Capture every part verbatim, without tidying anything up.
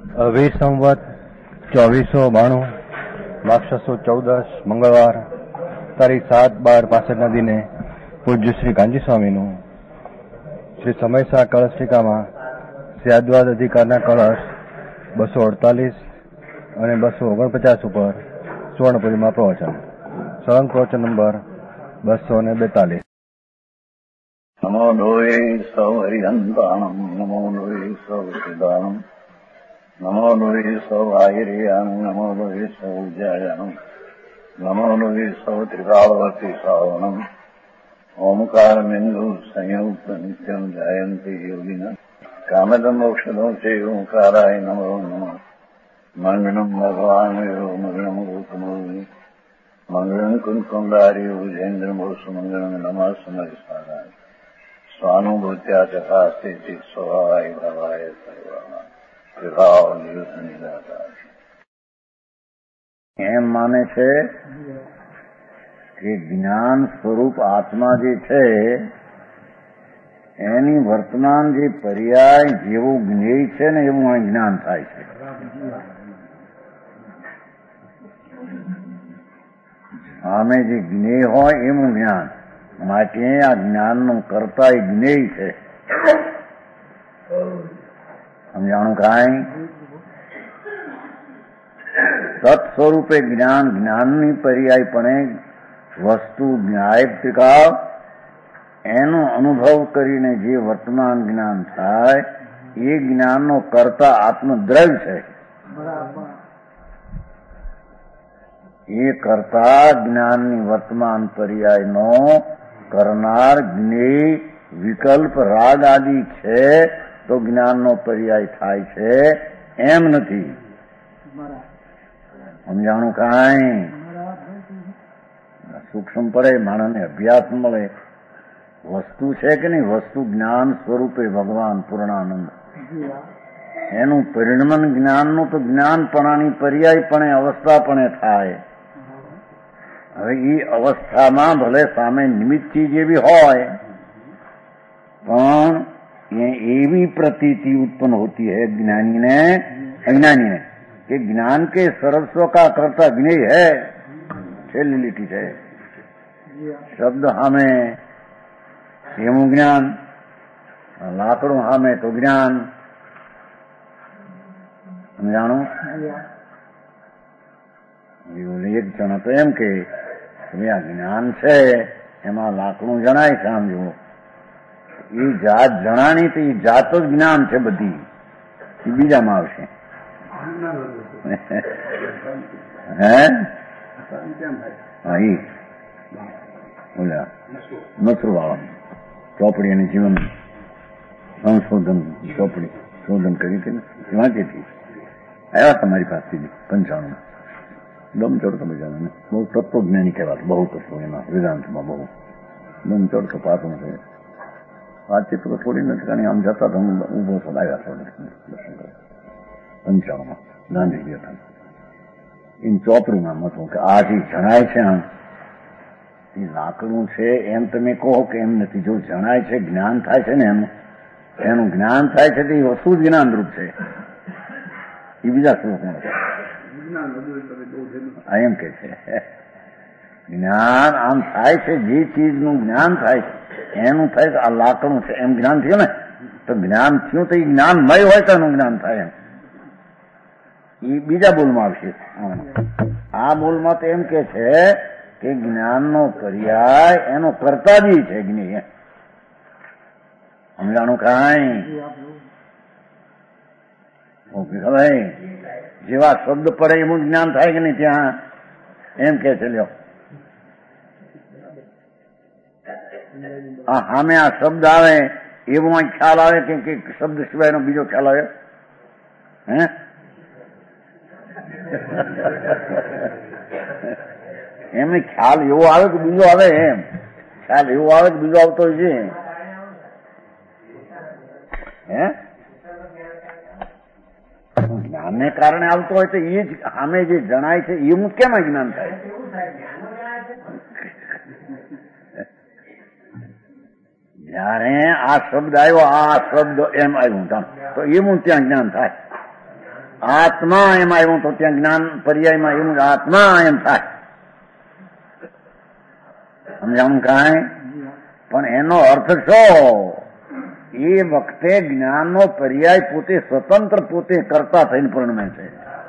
વીર સંવત ચોવીસો બાણું માક્ષસો ચૌદસ મંગળવાર તારીખ સાત બાર પાસઠના દિને પૂજ્ય શ્રી કાંજી સ્વામીનું શ્રી સમયસા કળશ ટીકામાં સ્યાદ્વાદ અધિકારના કળશ બસો અડતાલીસ અને બસો ઓગણપચાસ ઉપર સુવર્ણપુરીમાં પ્રવચન સળંગ પ્રવચન નંબર બસો ને બેતાલીસ. નમો લોહે સૌ હરિહંતાણમ નમો લોહે સૌ સિદાનમ નમો લોહે સૌ આયર્યાન નમો લોહે સૌ જયાનમ નમો લોહે સૌ ત્રિકાળવતી સાવનમ ઓમકાર બિંદુ સંયુક્ત નિત્યમ જાયંતી યોગિના કામદમ મોક્ષદો છે ઓંકારાય નમો નમઃ મંગળમ ભગવાન મંગળમ ગૌતમોની મંગળમ કુંકુંડારી ઉજેન્દ્ર મોસુ મંગળમ નમઃ સમયસારાય સ્વાનુભૂત્યા ચકાસ્તે ચિત સ્વભાવાય ભવાય સર્વમાં વિભાવ નિયુદ્ધ નિરાકાર એમ માને છે કે જ્ઞાન સ્વરૂપ આત્મા જે છે એની વર્તમાન જે પર્યાય જેવું જ્ઞેય છે ને એવું અહીં જ્ઞાન થાય છે. આમે જે જ્ઞેય હોય એવું જ્ઞાન માટે આ જ્ઞાનનું કરતા એ જ્ઞેય છે. સમજાણું કાંઈ? સત સ્વરૂપે જ્ઞાન જ્ઞાનની પર્યાયપણે વસ્તુ જ્ઞાયિકા એનો અનુભવ કરીને જે વર્તમાન જ્ઞાન થાય એ જ્ઞાનનો કરતા આત્મદ્રવ્ય છે. એ કરતા જ્ઞાનની વર્તમાન પર્યાયનો કરનાર જ્ઞેય વિકલ્પ રાગ આદિ છે તો જ્ઞાનનો પર્યાય થાય છે એમ નથી. સમજાણું કાંઈ? સૂક્ષ્મ પડે, માણસને અભ્યાસ મળે. વસ્તુ છે કે નહીં, વસ્તુ જ્ઞાન સ્વરૂપે ભગવાન પૂર્ણાનંદ એનું પરિણમન જ્ઞાનનું તો જ્ઞાનપણાની પર્યાયપણે અવસ્થાપણે થાય. હવે એ અવસ્થામાં ભલે સામે નિમિત્ત ચીજ એવી હોય પણ એ એવી પ્રતીતિ ઉત્પન્ન હોતી है ज्ञानी ने अज्ञानी ने कि ज्ञान के सर्वस्व का करता ज्ञेय है. છેલ્લી લીટી છે. શબ્દ સામે એવું જ્ઞાન, લાકડું સામે તો જ્ઞાન. સમજાણું? એક જણ તો એમ કે આ જ્ઞાન છે એમાં લાકડું જણાય છે. આમ જુઓ, એ જાત જણાની તો એ જાત જ જ્ઞાન છે બધી. એ બીજામાં આવશે. હે હા એ બોલ્યા નસર વાળા ચોપડી અને જીવન સંશોધન ચોપડી શોધન કરી હતી ને વાંચી હતી. આવ્યા તમારી પાસેથી પંચાણું દમ ચડતો બજાને બહુ તત્વજ્ઞાની કહેવાતું. બહુ તત્વ એમાં વેદાંતમાં બહુ દમ ચડતો પાછું છે. વાતચીત તો થોડી નથી કારણ આમ જતા તો હું ઉભો છો આવ્યા છો દર્શન કરવા પંચાણુંમાં ગાંધીજી હતા. એમ ચોપડીમાં હતું કે આ જે જણાય છે આમ એ લાકડું છે એમ તમે કહો કે એમ નથી. જો જણાય છે જ્ઞાન થાય છે ને એનું એનું જ્ઞાન થાય છે તે વસ્તુ જ જ્ઞાનરૂપ છે. એ બીજા શ્લોકમાં એમ કે છે જ્ઞાન આમ થાય છે જે ચીજનું જ્ઞાન થાય છે એનું થાય છે. આ લાકડું છે એમ જ્ઞાન થયું ને તો જ્ઞાન થયું તો એ જ્ઞાનમય હોય તો એનું જ્ઞાન થાય એમ. એ બીજા બોલમાં આવશે. આ બોલમાં તો એમ કે છે કે જ્ઞાનનો પર્યાય એનો કરતા બી છે જ્ઞેય. સમજાણું કાંઈ? ભાઈ જેવા શબ્દ પડે એવું જ્ઞાન થાય કે નહીં ત્યાં એમ કે છે. લ્યો સામે આ શબ્દ આવે એવો ખ્યાલ આવે કે શબ્દ સિવાયનો બીજો ખ્યાલ આવે? હે એમને ખ્યાલ એવો આવે કે બીજો આવે? એમ ખ્યાલ એવો આવે કે બીજો આવતો હોય છે? હે જ્ઞાનને કારણે આવતો હોય તો એ જ સામે જે જણાય છે એવું કેમ જ્ઞાન થાય? જયારે આ શબ્દ આવ્યો આ શબ્દ એમ આવ્યું તો એવું ત્યાં જ્ઞાન થાય. આત્મા એમ આવ્યું તો ત્યાં જ્ઞાન પર્યાયમાં એવું આત્મા એમ થાય. સમજાણું કાંઈ? પણ એનો અર્થ શું? એ વખતે જ્ઞાનનો પર્યાય પોતે સ્વતંત્ર પોતે કરતા થઈને પરિણમે છે.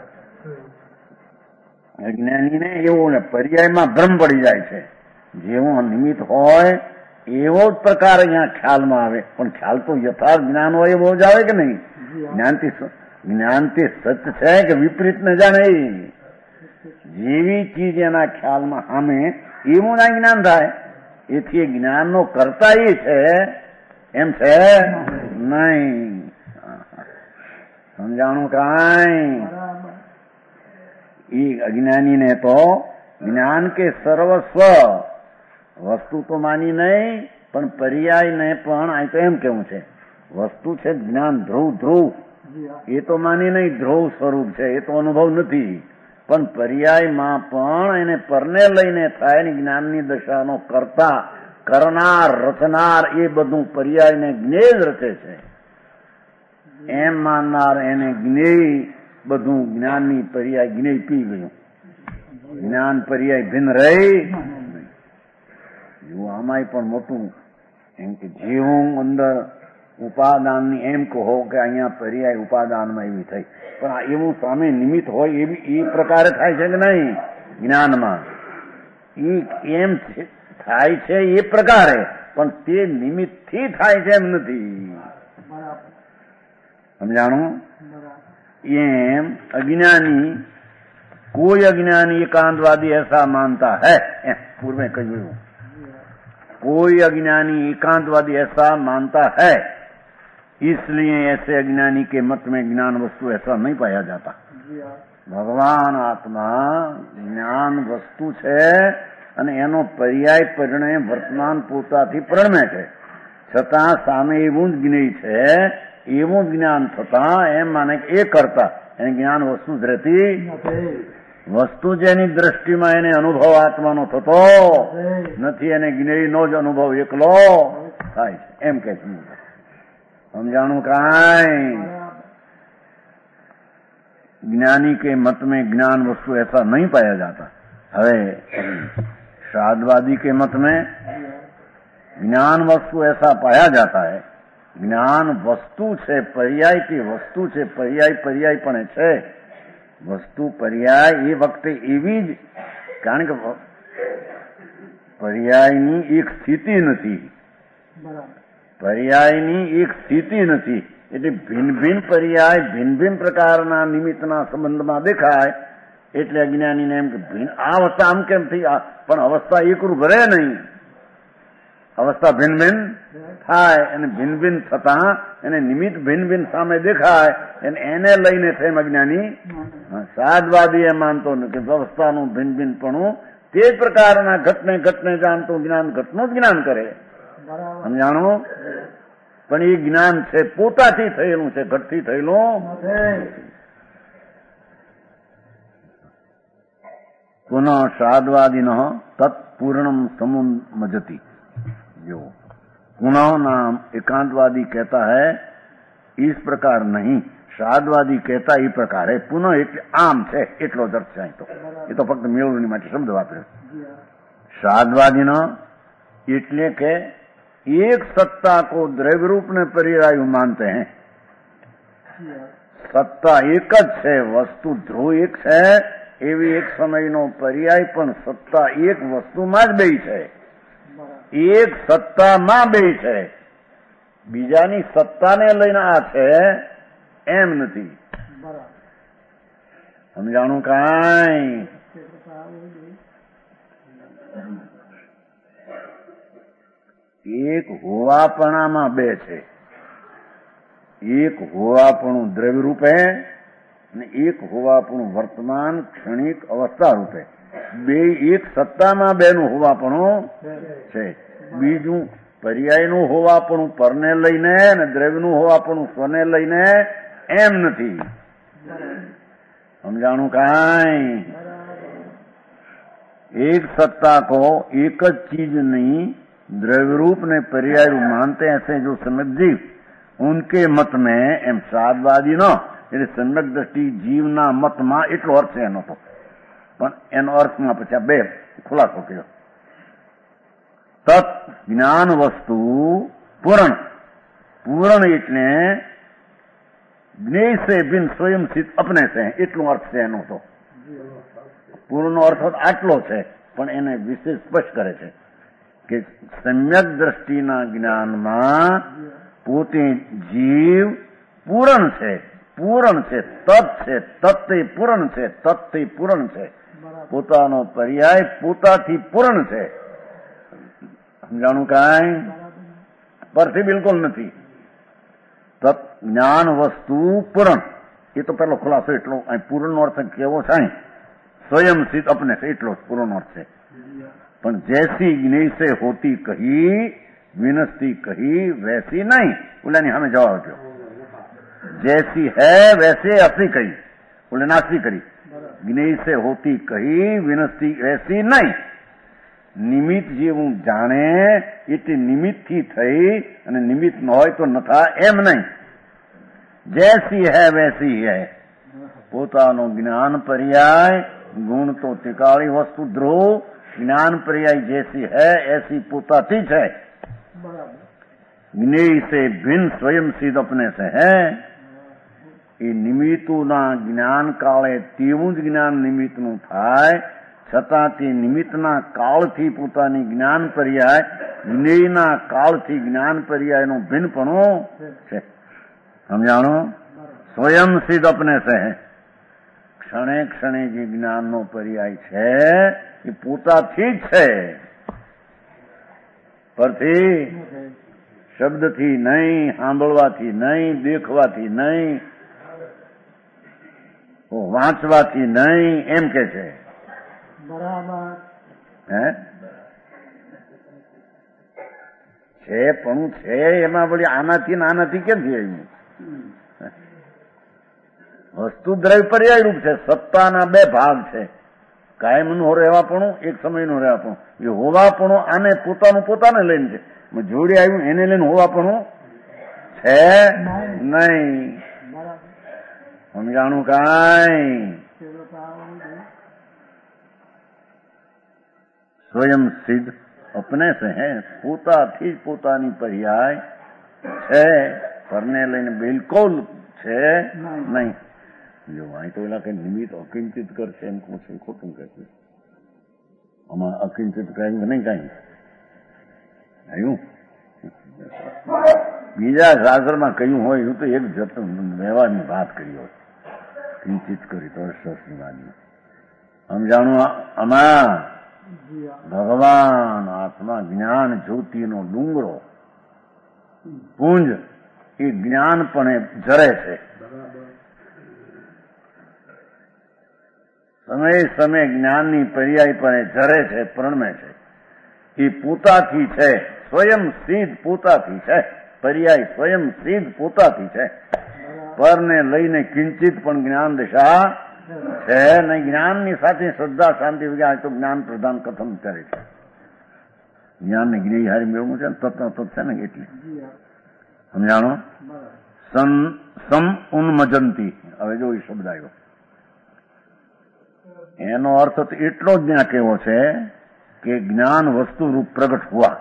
અજ્ઞાનીને એવું ને પર્યાયમાં ભ્રમ પડી જાય છે. જેવું નિમિત્ત હોય એવો જ પ્રકાર અહીંયા ખ્યાલમાં આવે. પણ ખ્યાલ તો યથાર્થ જ્ઞાન હોય એવો જ આવે કે નહીં? જ્ઞાનથી જ્ઞાનથી સત્ય છે કે વિપરીત ન જાણે. જેવી ચીજ એના ખ્યાલમાં સામે એવું ના જ્ઞાન થાય. એથી જ્ઞાનનો કરતા એ છે એમ છે નહીં. સમજાણું કાંઈ? એ અજ્ઞાનીને તો જ્ઞાન કે સર્વસ્વ વસ્તુ તો માની નહીં, પણ પર્યાયને પણ આ તો એમ કેવું છે વસ્તુ છે જ્ઞાન ધ્રુવ ધ્રુવ એ તો માની નહીં, ધ્રુવ સ્વરૂપ છે એ તો અનુભવ નથી. પણ પર્યાયમાં પણ એને પરને લઈને થાય ને જ્ઞાનની દશાનો કરતા કરનાર રચનાર એ બધું પર્યાયને જ્ઞેય જ રચે છે. એમ માનનાર એને જ્ઞેય બધું જ્ઞાનની પર્યાય જ્ઞેય પી ગયું. જ્ઞાન પર્યાય ભિન્ન રહી. એવું આમાંય પણ મોટું એમ કે જેવું અંદર ઉપાદાનની એમ કહો કે અહીંયા પર્યાય ઉપાદાનમાં એવી થઈ, પણ આ એવું સામે નિમિત્ત હોય એવી એ પ્રકારે થાય છે કે નહીં? જ્ઞાનમાં એ એમ થાય છે એ પ્રકારે, પણ તે નિમિત્તથી થાય છે એમ નથી. સમજાણું? એમ અજ્ઞાની कोई अज्ञानी एकांतवादी ऐसा मानता है, पूर्व में कहूं कोई अज्ञानी एकांतवादी ऐसा मानता है, इसलिए ऐसे अज्ञानी के मत में ज्ञान वस्तु ऐसा नहीं पाया जाता. ભગવાન આત્મા જ્ઞાન વસ્તુ છે અને એનો પર્યાય પરિણય વર્તમાન પોતાથી પ્રણમે છે, છતાં સામે એવું જ જ્ઞેય છે, એવું જ્ઞાન થતા એમ માને કે એ કરતા એને જ્ઞાન વસ્તુ જ રહેતી વસ્તુ જેની દ્રષ્ટિમાં એને અનુભવ આત્માનો થતો નથી, એને જ્ઞેયનો જ અનુભવ એકલો થાય છે એમ કે છે. સમજાણું કાંઈ? ज्ञानी के मत में ज्ञान वस्तु ऐसा नहीं पाया जाता. हवे श्राद्धवादी के मत में ज्ञान वस्तु ऐसा पाया जाता है. ज्ञान वस्तु છે, પર્યાય की વસ્તુ છે, પર્યાય પર્યાય પણ છે. વસ્તુ પર્યાય એ વખતે એવી જ, કારણ કે પર્યાયની એક સ્થિતિ નથી, પર્યાયની એક સ્થિતિ નથી, એટલે ભિન્ન ભિન્ન પર્યાય ભિન્ન ભિન્ન પ્રકારના નિમિત્તના સંબંધમાં દેખાય એટલે અજ્ઞાનીને એમ કે ભિન્ન આ અવસ્થા આમ કેમ થઈ, પણ અવસ્થા એકરૂપ રહે નહીં, અવસ્થા ભિન્ન ભિન્ન થાય અને ભિન્ન ભિન્ન થતા એને નિમિત્ત ભિન્ન ભિન્ન સામે દેખાય અને એને લઈને થઈને અજ્ઞાની સાદવાદી એ માનતો નથી. અવસ્થાનું ભિન્ન ભિન્નપણું તે જ પ્રકારના ઘટને ઘટને જાણતું જ્ઞાન ઘટનું જ જ્ઞાન કરે. સમજાણું? પણ એ જ્ઞાન છે પોતાથી થયેલું છે, ઘટથી થયેલું. પુનઃ શ્રાद्धवादिन तत्पूर्णम समुमजति. जो पुनः नाम एकांतवादी कहता है इस प्रकार नहीं, श्राद्धवादी कहता એ પ્રકારે. પુનઃ એટલે આમ છે એટલો જ અર્થ છે. તો એ તો ફક્ત મેળવણી માટે શબ્દ વાપર્યો. श्राद्धवादिन એટલે કે एक सत्ता को द्रव्य रूप में परियायु मानते हैं. सत्ता एक જ છે, વસ્તુ ધ્રુવ એક છે, એવી એક સમયનો પર્યાય પણ સત્તા એક વસ્તુમાં જ બે છે, એક સત્તામાં બે છે. બીજાની સત્તાને લઈને આ છે એમ નથી. સમજાણું કાંઈ? એક હોવાપણામાં બે છે, એક હોવાપણું દ્રવ્ય રૂપે અને એક હોવાપણું વર્તમાન ક્ષણિક અવસ્થા રૂપે. બે એક સત્તામાં બેનું હોવાપણું છે. બીજું પર્યાયનું હોવાપણું પરને લઈને અને દ્રવ્યનું હોવાપણું સ્વને લઈને એમ નથી. સમજાણું કાંઈ? एक सत्ता को एक જ चीज नहीं द्रव्य रूप ने पर्याय रूप मानते हैं, ऐसे जो समझ उनके मत में एम श्राद्धवादी न એટલે સમ્યક દ્રષ્ટિ જીવના મતમાં એટલો અર્થ છે એનો તો, પણ એનો અર્થમાં પછી આ બે ખુલાસો કર્યો. તત જ્ઞાન વસ્તુ પૂરણ, પૂરણ એટલે જ્ઞેય સે ભિન્ન સ્વયં સ્થિત અપને છે, એટલો અર્થ છે એનો તો. પૂર્ણનો અર્થ આટલો છે, પણ એને વિશેષ સ્પષ્ટ કરે છે કે સમ્યક દ્રષ્ટિના જ્ઞાનમાં પોતે જીવ પૂરણ છે, પૂરણ છે, તત્ છે, તત્તે પૂરણ છે, તત્તે પૂરણ છે, પોતાનો પર્યાય પોતાથી પૂરણ છે. સમજાણું કાંઈ? પરથી બિલકુલ નથી. તત્ જ્ઞાન વસ્તુ પૂરણ, એ તો પેલો ખુલાસો એટલો. પૂરણનો અર્થ કેવો છે? સ્વયં સ્થિત અપને છે, એટલો જ પૂરણનો અર્થ છે. પણ જૈસી જ્ઞેય સે હોતી કહી, વિનસ્તી કહી, વૈસી નહીં. ઓલાની સામે જવાબ આપ્યો. जैसी है वैसे अपनी कही, बोले नास्ती करी. જ્ઞેય સે હોતી કહી, વિનસ્તી વૈસી નહીં. નિમિત્ત જેવું જાણે એટલે નિમિત્તથી થઈ, અને નિમિત્ત ન હોય તો નથા એમ નહીં. જૈસી હૈ વૈસી હૈ, પોતાનો જ્ઞાન પર્યાય, ગુણ તો તિકાળી વસ્તુ ધ્રુવ, જ્ઞાન પર્યાય જૈસી હૈ એસી પોતાથી છે. જ્ઞેય સે ભિન્ન સ્વયં સિદ્ધ અપને સે હૈ. એ નિમિત્તોના જ્ઞાન કાળે તેવું જ જ્ઞાન નિમિત્તનું થાય, છતાં તે નિમિત્તના કાળથી પોતાની જ્ઞાન પર્યાય, જ્ઞેયના કાળથી જ્ઞાન પર્યાયનો ભિન્નપણો છે. સમજાણો? સ્વયં સિદ્ધ અપને સે હૈ. ક્ષણે ક્ષણે જે જ્ઞાનનો પર્યાય છે એ પોતાથી જ છે, પરથી શબ્દથી નહીં, સાંભળવાથી નહીં, દેખવાથી નહીં, વાંચવાથી નહીં, એમ કે છે. બરાબર હે છે પણ છે એમાં વળી આનાથી ને આનાથી ક્યાંથી આવ્યું? વસ્તુ દ્રવ્ય પર્યાય રૂપ છે. સત્તાના બે ભાગ છે, કાયમનું રહેવાપણું, એક સમયનું રહેવાપણું. એ હોવાપણું આને પોતાનું પોતાને લઈને છે, જોડે આવ્યું એને લઈને હોવાપણું છે નહીં. સમજાણું કાંઈ? સ્વયં સિદ્ધ અપને સે હે, પોતાથી જ પોતાની પર્યાય છે, પરને લઈને બિલકુલ છે નહીં. જો અહીં તો એલા કઈ નિમિત્ત અકિંચિત કરશે એમ કહું છું, ખોટું કહેશે. આમાં અકિંચિત કહ્યું નહીં કાંઈ આવ્યું. બીજા શાસ્ત્રમાં કહ્યું હોય એવું તો એક જત વ્યવહારની વાત કરી હોય, કિંચિત કરી તો સરસની વાતની. સમજાણું? આમાં ભગવાન આત્મા જ્ઞાન જ્યોતિનો ડુંગરો પુંજ એ જ્ઞાનપણે જરે છે. સમય સમય જ્ઞાનની પર્યાયપણે જરે છે, પ્રણમે છે. એ પોતાથી છે, સ્વયં સિદ્ધ પોતાથી છે. પર્યાય સ્વયં સિદ્ધ પોતાથી છે. પરને લઈને કિંચિત પણ જ્ઞાન દશા છે નહીં. જ્ઞાનની સાથે શ્રદ્ધા શાંતિ વગેરે તો જ્ઞાન પ્રધાન કથમ કરે છે. જ્ઞાનને જ્ઞેય હારી મેળવું છે ને, તત્વ તત્વ છે ને એટલે. સમજાણો? સમ સમ ઉન્મજંતી. હવે જો એ શબ્દ આવ્યો, એનો અર્થ તો એટલો જ ત્યાં કેવો છે કે જ્ઞાન વસ્તુ રૂપ પ્રગટ હુઆ.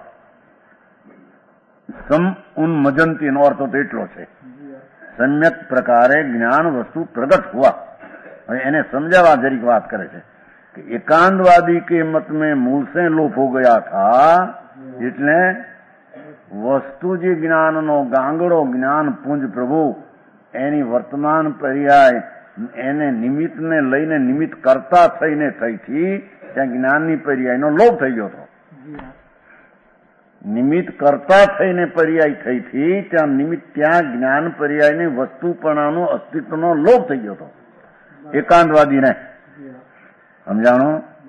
સમ ઉન્મજંતી એનો અર્થ તો એટલો છે, સમ્યક પ્રકારે જ્ઞાન વસ્તુ પ્રગટ હુઆ. હવે એને સમજાવવા જરીક વાત કરે છે કે એકાંતવાદી કે મત में मूल से लोप हो गया था, એટલે વસ્તુ જે જ્ઞાનનો ગાંગડો જ્ઞાન પુંજ પ્રભુ એની વર્તમાન પર્યાય એને નિમિત્તને લઈને નિમિત્ત કરતા થઈને થઈથી ત્યાં જ્ઞાનની પર્યાયનો લોપ થઈ ગયો હતો. નિમિત્ત કરતા થઈને પર્યાય થઈથી ત્યાં નિમિત્ત ત્યાં જ્ઞાન પર્યાયની વસ્તુપણાનો અસ્તિત્વનો લોપ થઈ ગયો હતો એકાંતવાદીને. સમજાણો?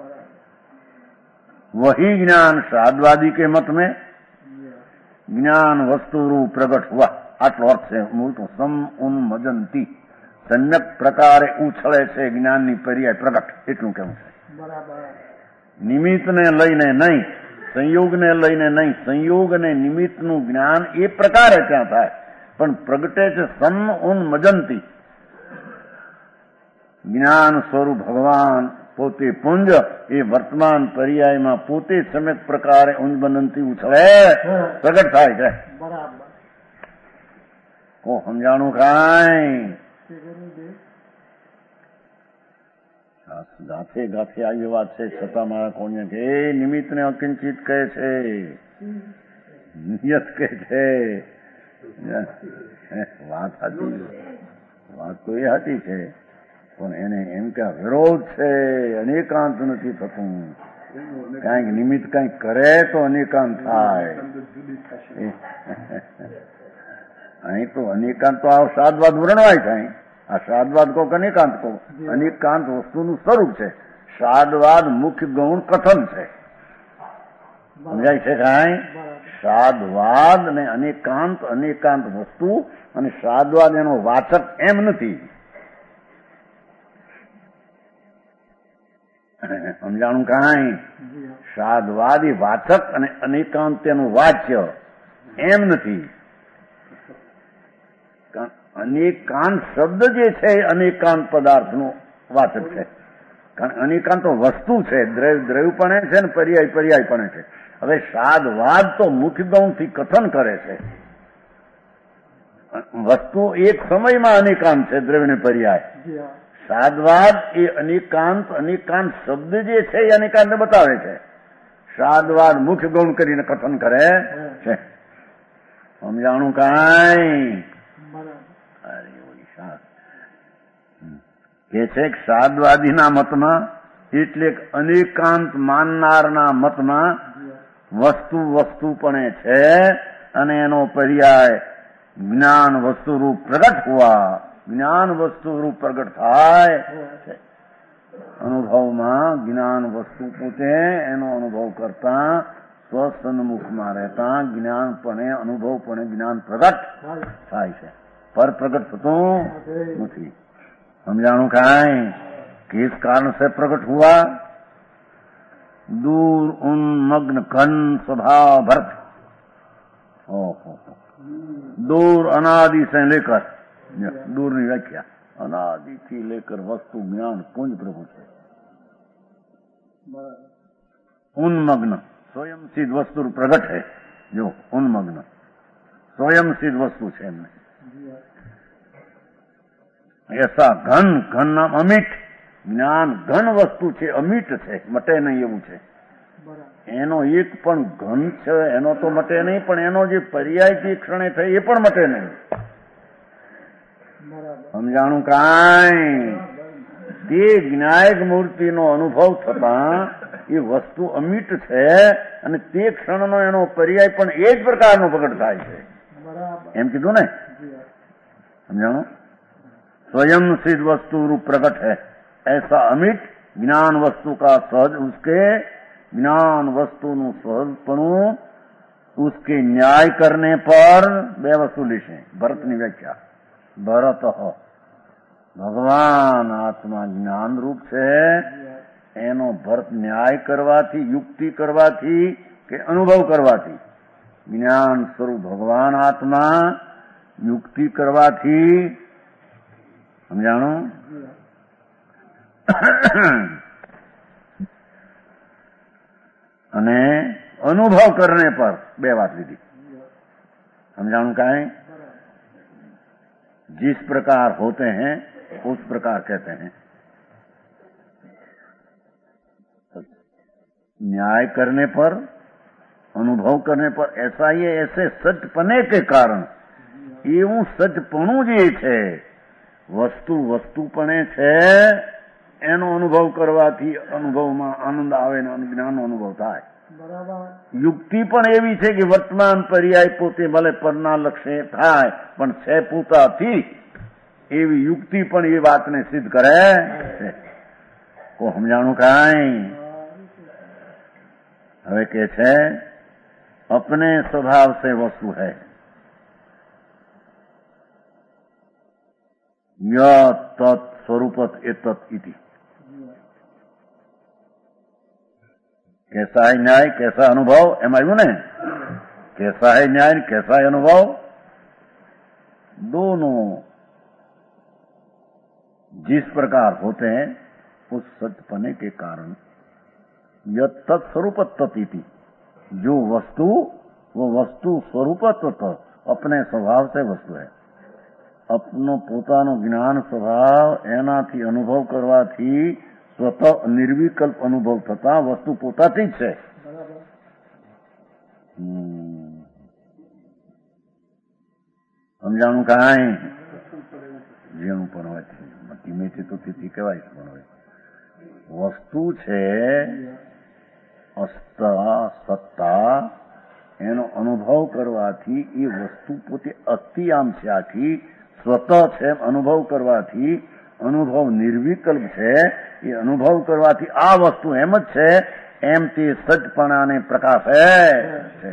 वही ज्ञान श्राद्धवादी के मत में ज्ञान वस्तु रूप प्रकट हुआ. આટલો અર્થ છે મૂળ તો. સમ ઉન્મજંતી, સમ્યક પ્રકારે ઉછળે છે જ્ઞાનની પર્યાય પ્રગટ, એટલું કેવું છે. નિમિત્તને લઈને નહીં, સંયોગને લઈને નહીં. સંયોગ અને નિમિત્તનું જ્ઞાન એ પ્રકારે ત્યાં થાય, પણ પ્રગટે છે સમ ઉન્મજંતી. જ્ઞાન સ્વરૂપ ભગવાન પોતે પુંજ એ વર્તમાન પર્યાયમાં પોતે સમ્યક પ્રકારે ઉંજબનંતી ઉછળે પ્રગટ થાય છે. બરાબર. કો સમજાણું કાંઈ ગાથે ગાથે આવી વાત છે, છતાં મારા કોને કે એ નિમિત્તને અકિંચિત કહે છે, નિયત કહે છે. વાત હતી, વાત તો એ હતી છે, પણ એને એમ કે વિરોધ છે, અનેકાંત નથી થતું. કાંઈક નિમિત્ત કાંઈક કરે તો અનેકાંત થાય. અહીં તો અનેકાંત તો આ સાદવાદ વર્ણવાય છે. અહીં આ સાદવાદ કોક અનેકાંત કોક અનેકાંત વસ્તુનું સ્વરૂપ છે. સાદવાદ મુખ્ય ગૌણ કથન છે. સમજાય છે કાંઈ? સાદવાદ અને અનેકાંત અનેકાંત વસ્તુ અને સાદવાદ એનો વાચક એમ નથી. સમજાણું કાંઈ? સાદવાદ એ વાચક અને અનેકાંત તેનું વાચ્ય એમ નથી. અનેકાંત શબ્દ જે છે એ અનેકાંત પદાર્થનું વાચક છે. કારણ અનેકાંત તો વસ્તુ છે, દ્રવ્ય દ્રવ્યપણે છે ને પર્યાય પર્યાયપણે છે. હવે સાદવાદ તો મુખ્ય ગૌણથી કથન કરે છે. વસ્તુ એક સમયમાં અનેકાંત છે, દ્રવ્યને પર્યાય. સાદવાદ એ અનેકાંત અનેકાંત શબ્દ જે છે એ અનેકાંતને બતાવે છે. સાદવાદ મુખ્ય ગૌણ કરીને કથન કરે છે. સમજાણું કાંઈ? કે છે કે સાદવાદીના મતમાં એટલે અનેકાંત માનનારના મતમાં વસ્તુ વસ્તુપણે છે અને એનો પર્યાય જ્ઞાન વસ્તુરૂપ પ્રગટ હોવા, જ્ઞાન વસ્તુરૂપ પ્રગટ થાય છે. અનુભવમાં જ્ઞાન વસ્તુ પોતે એનો અનુભવ કરતા સ્વસન્મુખમાં રહેતા જ્ઞાનપણે અનુભવપણે જ્ઞાન પ્રગટ થાય છે, પર પ્રગટ થતું નથી. समझाणु कांई? किस कारण से प्रकट हुआ? दूर उन्मग्न घन स्वभाव भरत, ओहो दूर अनादि से लेकर, दूर नहीं व्याख्या, अनादि थी लेकर वस्तु ज्ञान पुंज प्रभु से उन्मग्न स्वयं सिद्ध वस्तु प्रकट है. जो उन्मग्न स्वयं सिद्ध वस्तु है एમને ऐसा घन घन नाम अमिट જ્ઞાન ઘન વસ્તુ છે, અમિટ છે, મટે નહીં એવું છે. એનો એક પણ ઘન છે એનો તો મટે નહીં, પણ એનો જે પર્યાય જે ક્ષણે થાય એ પણ મટે નહીં. સમજાણું કાંઈ? તે જ્ઞાયક મૂર્તિનો અનુભવ થતા એ વસ્તુ અમિટ છે અને તે ક્ષણનો એનો પર્યાય પણ એ જ પ્રકારનો પ્રગટ થાય છે. એમ કીધું ને? સમજાણું? स्वयं सिद्ध वस्तु रूप प्रकट है ऐसा अमिट ज्ञान वस्तु का सहज, उसके ज्ञान वस्तु नु सहजपणु उसके न्याय करने पर बे वस्तु लिखे. भरत ની વ્યાખ્યા ભરત ભગવાન આત્મા જ્ઞાન રૂપ છે, એનો ભરત ન્યાય કરવાથી, યુક્તિ કરવાથી કે અનુભવ કરવાથી, જ્ઞાન સ્વરૂપ ભગવાન આત્મા યુક્તિ કરવાથી, સમજાણું? અને અનુભવ કરને પર બે વાત લીધી. समझाणु काहे? जिस प्रकार होते हैं उस प्रकार कहते हैं. न्याय करने पर, अनुभव करने पर ऐसा ये ऐसे सचपने के कारण એવું સચપણું જે છે, વસ્તુ વસ્તુપણે છે, એનો અનુભવ કરવાથી અનુભવમાં આનંદ આવે ને જ્ઞાનનો અનુભવ થાય. યુક્તિ પણ એવી છે કે વર્તમાન પર્યાય પોતે ભલે પરના લક્ષ્ય થાય પણ છે પૂતાથી, એવી યુક્તિ પણ એ વાતને સિદ્ધ કરે છે. કો સમજાણું કાંઈ? હવે કે છે अपने स्वभाव से वस्तु है, य तत् स्वरूपत एतत् इति. कैसा है न्याय, कैसा अनुभव, एम आयु ने? कैसा है न्याय, कैसा है अनुभव, दोनों जिस प्रकार होते हैं उस सत्यपने के कारण यह तत्स्वरूप तत्ति, जो वस्तु वो वस्तु स्वरूपत्व अपने स्वभाव से वस्तु है. अपनो પોતાનો જ્ઞાન સ્વભાવ એનાથી અનુભવ કરવાથી સ્વતઃ નિર્વિકલ્પ અનુભવ થતા વસ્તુ પોતાથી જ છે. સમજાણું કાંઈ જેનું પણ હોય ધીમેથી તો તેથી કહેવાય પણ હોય વસ્તુ છે અસ્તા સત્તા એનો અનુભવ કરવાથી એ વસ્તુ પોતે અતિ આમ છે આખી સ્વતઃ છે અનુભવ કરવાથી અનુભવ નિર્વિકલ્પ છે એ અનુભવ કરવાથી આ વસ્તુ એમ જ છે એમ તે સજપણાને પ્રકાશે છે.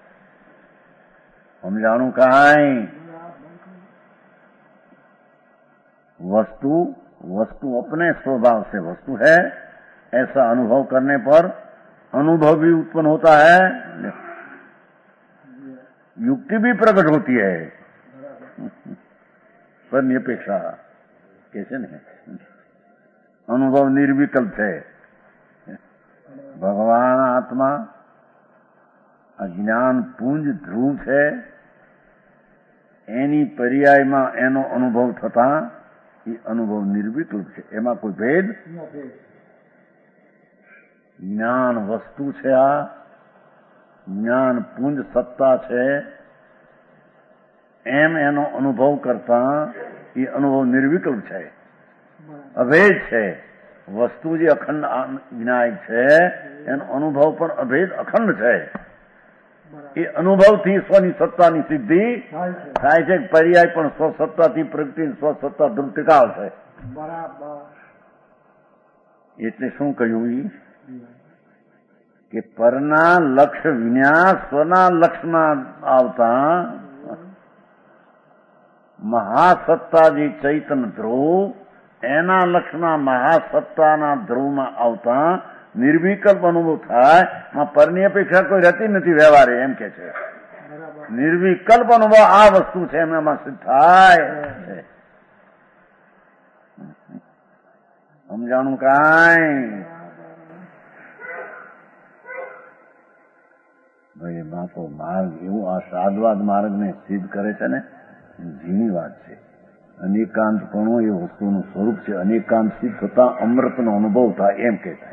સમજાણું કાંઈ वस्तु वस्तु अपने स्वभाव से वस्तु है ऐसा अनुभव करने पर अनुभव भी उत्पन्न होता है, युक्ति भी प्रकट होती है पर निरपेक्षा कैसे नहीं. अनुभव निर्विकल्प है. भगवान आत्मा अज्ञान पुंज ध्रुव है एनी पर्यायમાં એનો અનુભવ થતા એ અનુભવ નિર્વિકલ્પ છે. એમાં કોઈ ભેદ. જ્ઞાન વસ્તુ છે, આ જ્ઞાન પુંજ સત્તા છે એમ એનો અનુભવ કરતા એ અનુભવ નિર્વિકલ્પ છે, અભેદ છે. વસ્તુ જે અખંડ જ્ઞાયક છે એનો અનુભવ પણ અભેદ અખંડ છે. એ અનુભવથી સ્વની સત્તાની સિદ્ધિ થાય છે. પર્યાય પણ સ્વસત્તાથી પ્રગતિ સ્વસત્તા ધ્રુતિકાળ છે. એટલે શું કહ્યું કે પરના લક્ષ વિન્યાસ સ્વના લક્ષમાં આવતા મહાસત્તા જે ચૈતન્ય ધ્રુવ એના લક્ષના મહાસત્તાના ધ્રુવમાં આવતા નિર્વિકલ્પ અનુભવ થાય. પરની અપેક્ષા કોઈ રહેતી નથી વ્યવહારે એમ કે છે. નિર્વિકલ્પ અનુભવ આ વસ્તુ છે એમાં સિદ્ધ થાય છે. સમજાણું કાંઈ ભાઈ? એમાં તો માર્ગ એવું આ સાદવાદ માર્ગને સિદ્ધ કરે છે ને ઝીણી વાત છે. અનેકાંતપણું એ વસ્તુનું સ્વરૂપ છે. અનેકાંત સિદ્ધ થતા અમૃતનો અનુભવ થાય એમ કે થાય.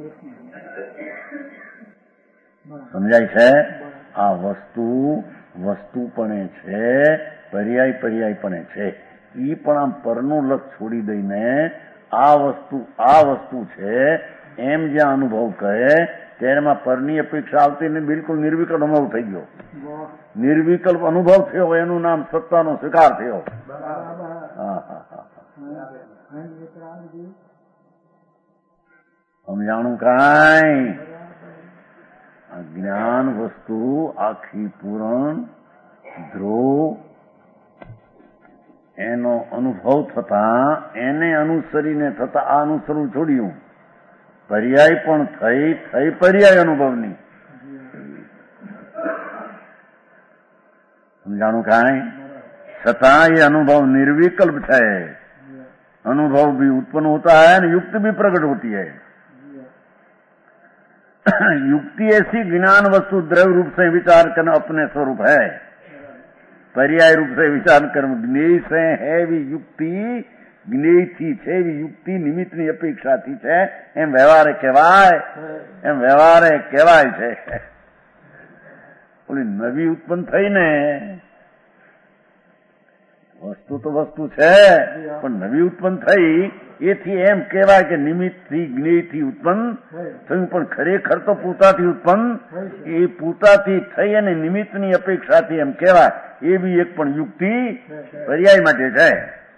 સમજાય છે? આ વસ્તુ વસ્તુપણે છે, પર્યાય પર્યાયપણે છે. ઈ પણ આમ પરનું લક્ષ છોડી દઈને આ વસ્તુ આ વસ્તુ છે એમ જ્યાં અનુભવ કરે તેમાં પરની અપેક્ષા આવતી ને બિલકુલ નિર્વિકલ્પ અનુભવ થઈ ગયો. નિર્વિકલ્પ અનુભવ થયો એનું નામ સત્તાનો સ્વીકાર થયો. હા હા હા સમજાણું કાંઈ? જ્ઞાન વસ્તુ આખી પૂરણ ધ્રુવ એનો અનુભવ થતા એને અનુસરીને થતા આ અનુસરવું છોડ્યું. પર્યાય પણ થઈ થઈ પર્યાય અનુભવની. સમજાણું કાંઈ? છતાં એ અનુભવ निर्विकल्प है. अनुभव भी उत्पन्न होता है और युक्ति भी प्रकट होती है. युक्ति ऐसी ज्ञान वस्तु द्रव्य रूप से विचार करना अपने स्वरूप है. पर्याय रूप से विचार कर्म ज्ञेय से है भी युक्ति જ્ઞેય થી છે એવી યુક્તિ નિમિત્તની અપેક્ષાથી છે એમ વ્યવહારે કહેવાય. એમ વ્યવહારે કહેવાય છે. ઓલી નવી ઉત્પન્ન થઈને વસ્તુ તો વસ્તુ છે પણ નવી ઉત્પન્ન થઈ એથી એમ કહેવાય કે નિમિત્તથી જ્ઞેયથી ઉત્પન્ન થયું, પણ ખરેખર તો પૂતાથી ઉત્પન્ન એ પૂતાથી થઈ અને નિમિત્તની અપેક્ષાથી એમ કહેવાય. એ બી એક પણ યુક્તિ પર્યાય માટે છે.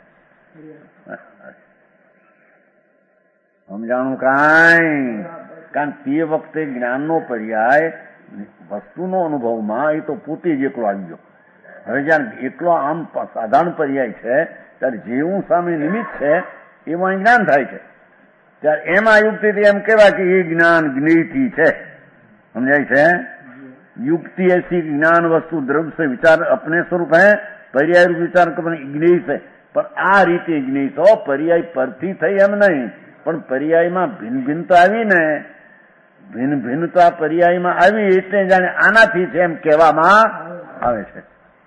સમજાણું કાંઈ? કારણ તે વખતે જ્ઞાનનો પર્યાય વસ્તુનો અનુભવમાં એ તો પોતે જ એકલો આવી ગયો. હવે જયારે એકલો આમ સાધારણ પર્યાય છે ત્યારે જેવું સામે નિમિત્ત છે એમાં જ્ઞાન થાય છે. ત્યારે એમાં યુક્તિથી એમ કહેવાય કે એ જ્ઞાન જ્ઞેયથી છે. સમજાય છે? युक्ति ऐसी ज्ञान वस्तु द्रव्य से विचार अपने स्वरूप है, पर्याय रूप विचार ज्ञेय से પણ આ રીતે જ્ઞેય તો પર્યાય પરથી થઈ એમ નહીં, પણ પર્યાયમાં ભિન્ન ભિન્નતા આવી ને, ભિન્ન ભિન્નતા પર્યાયમાં આવી એટલે જાણે આનાથી છે એમ કહેવામાં આવે છે.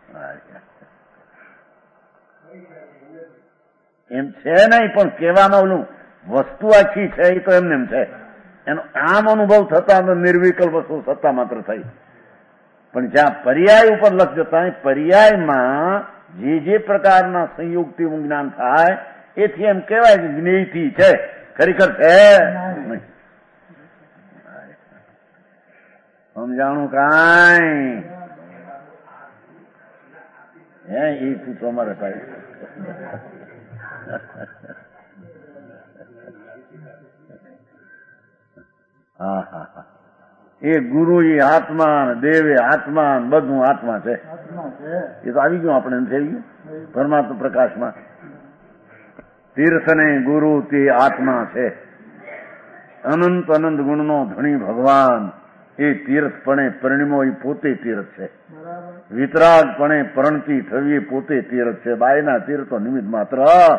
એમ છે નહીં, પણ કહેવામાં ઓલું વસ્તુ આખી છે એ તો એમને એમ છે. એનો આમ અનુભવ થતા નિર્વિકલ્પ વસ્તુ સત્તા માત્ર થઈ. પણ જ્યાં પર્યાય ઉપર લક્ષ જતા પર્યાયમાં જે જે પ્રકારના સંયુક્તિ જ્ઞાન થાય એથી એમ કહેવાય કે જ્ઞેયથી છે, ખરેખર છે નહીં. સમજાણું કાંઈ હે એ તું તો અમારે કાંઈ હા હા હા એ ગુરુ એ આત્મા, દેવે આત્મા, બધું આત્મા છે. એ તો આવી ગયું આપણે થઈ ગયું પરમાત્મા પ્રકાશમાં. તીર્થ ને ગુરુ તે આત્મા છે. અનંત અનંત ગુણનો ધણી ભગવાન એ તીર્થપણે પરિણમો એ પોતે તીર્થ છે. વિતરાગપણે પરણતી થવી એ પોતે તીર્થ છે. બાયના તીર્થો નિમિત્ત માત્ર.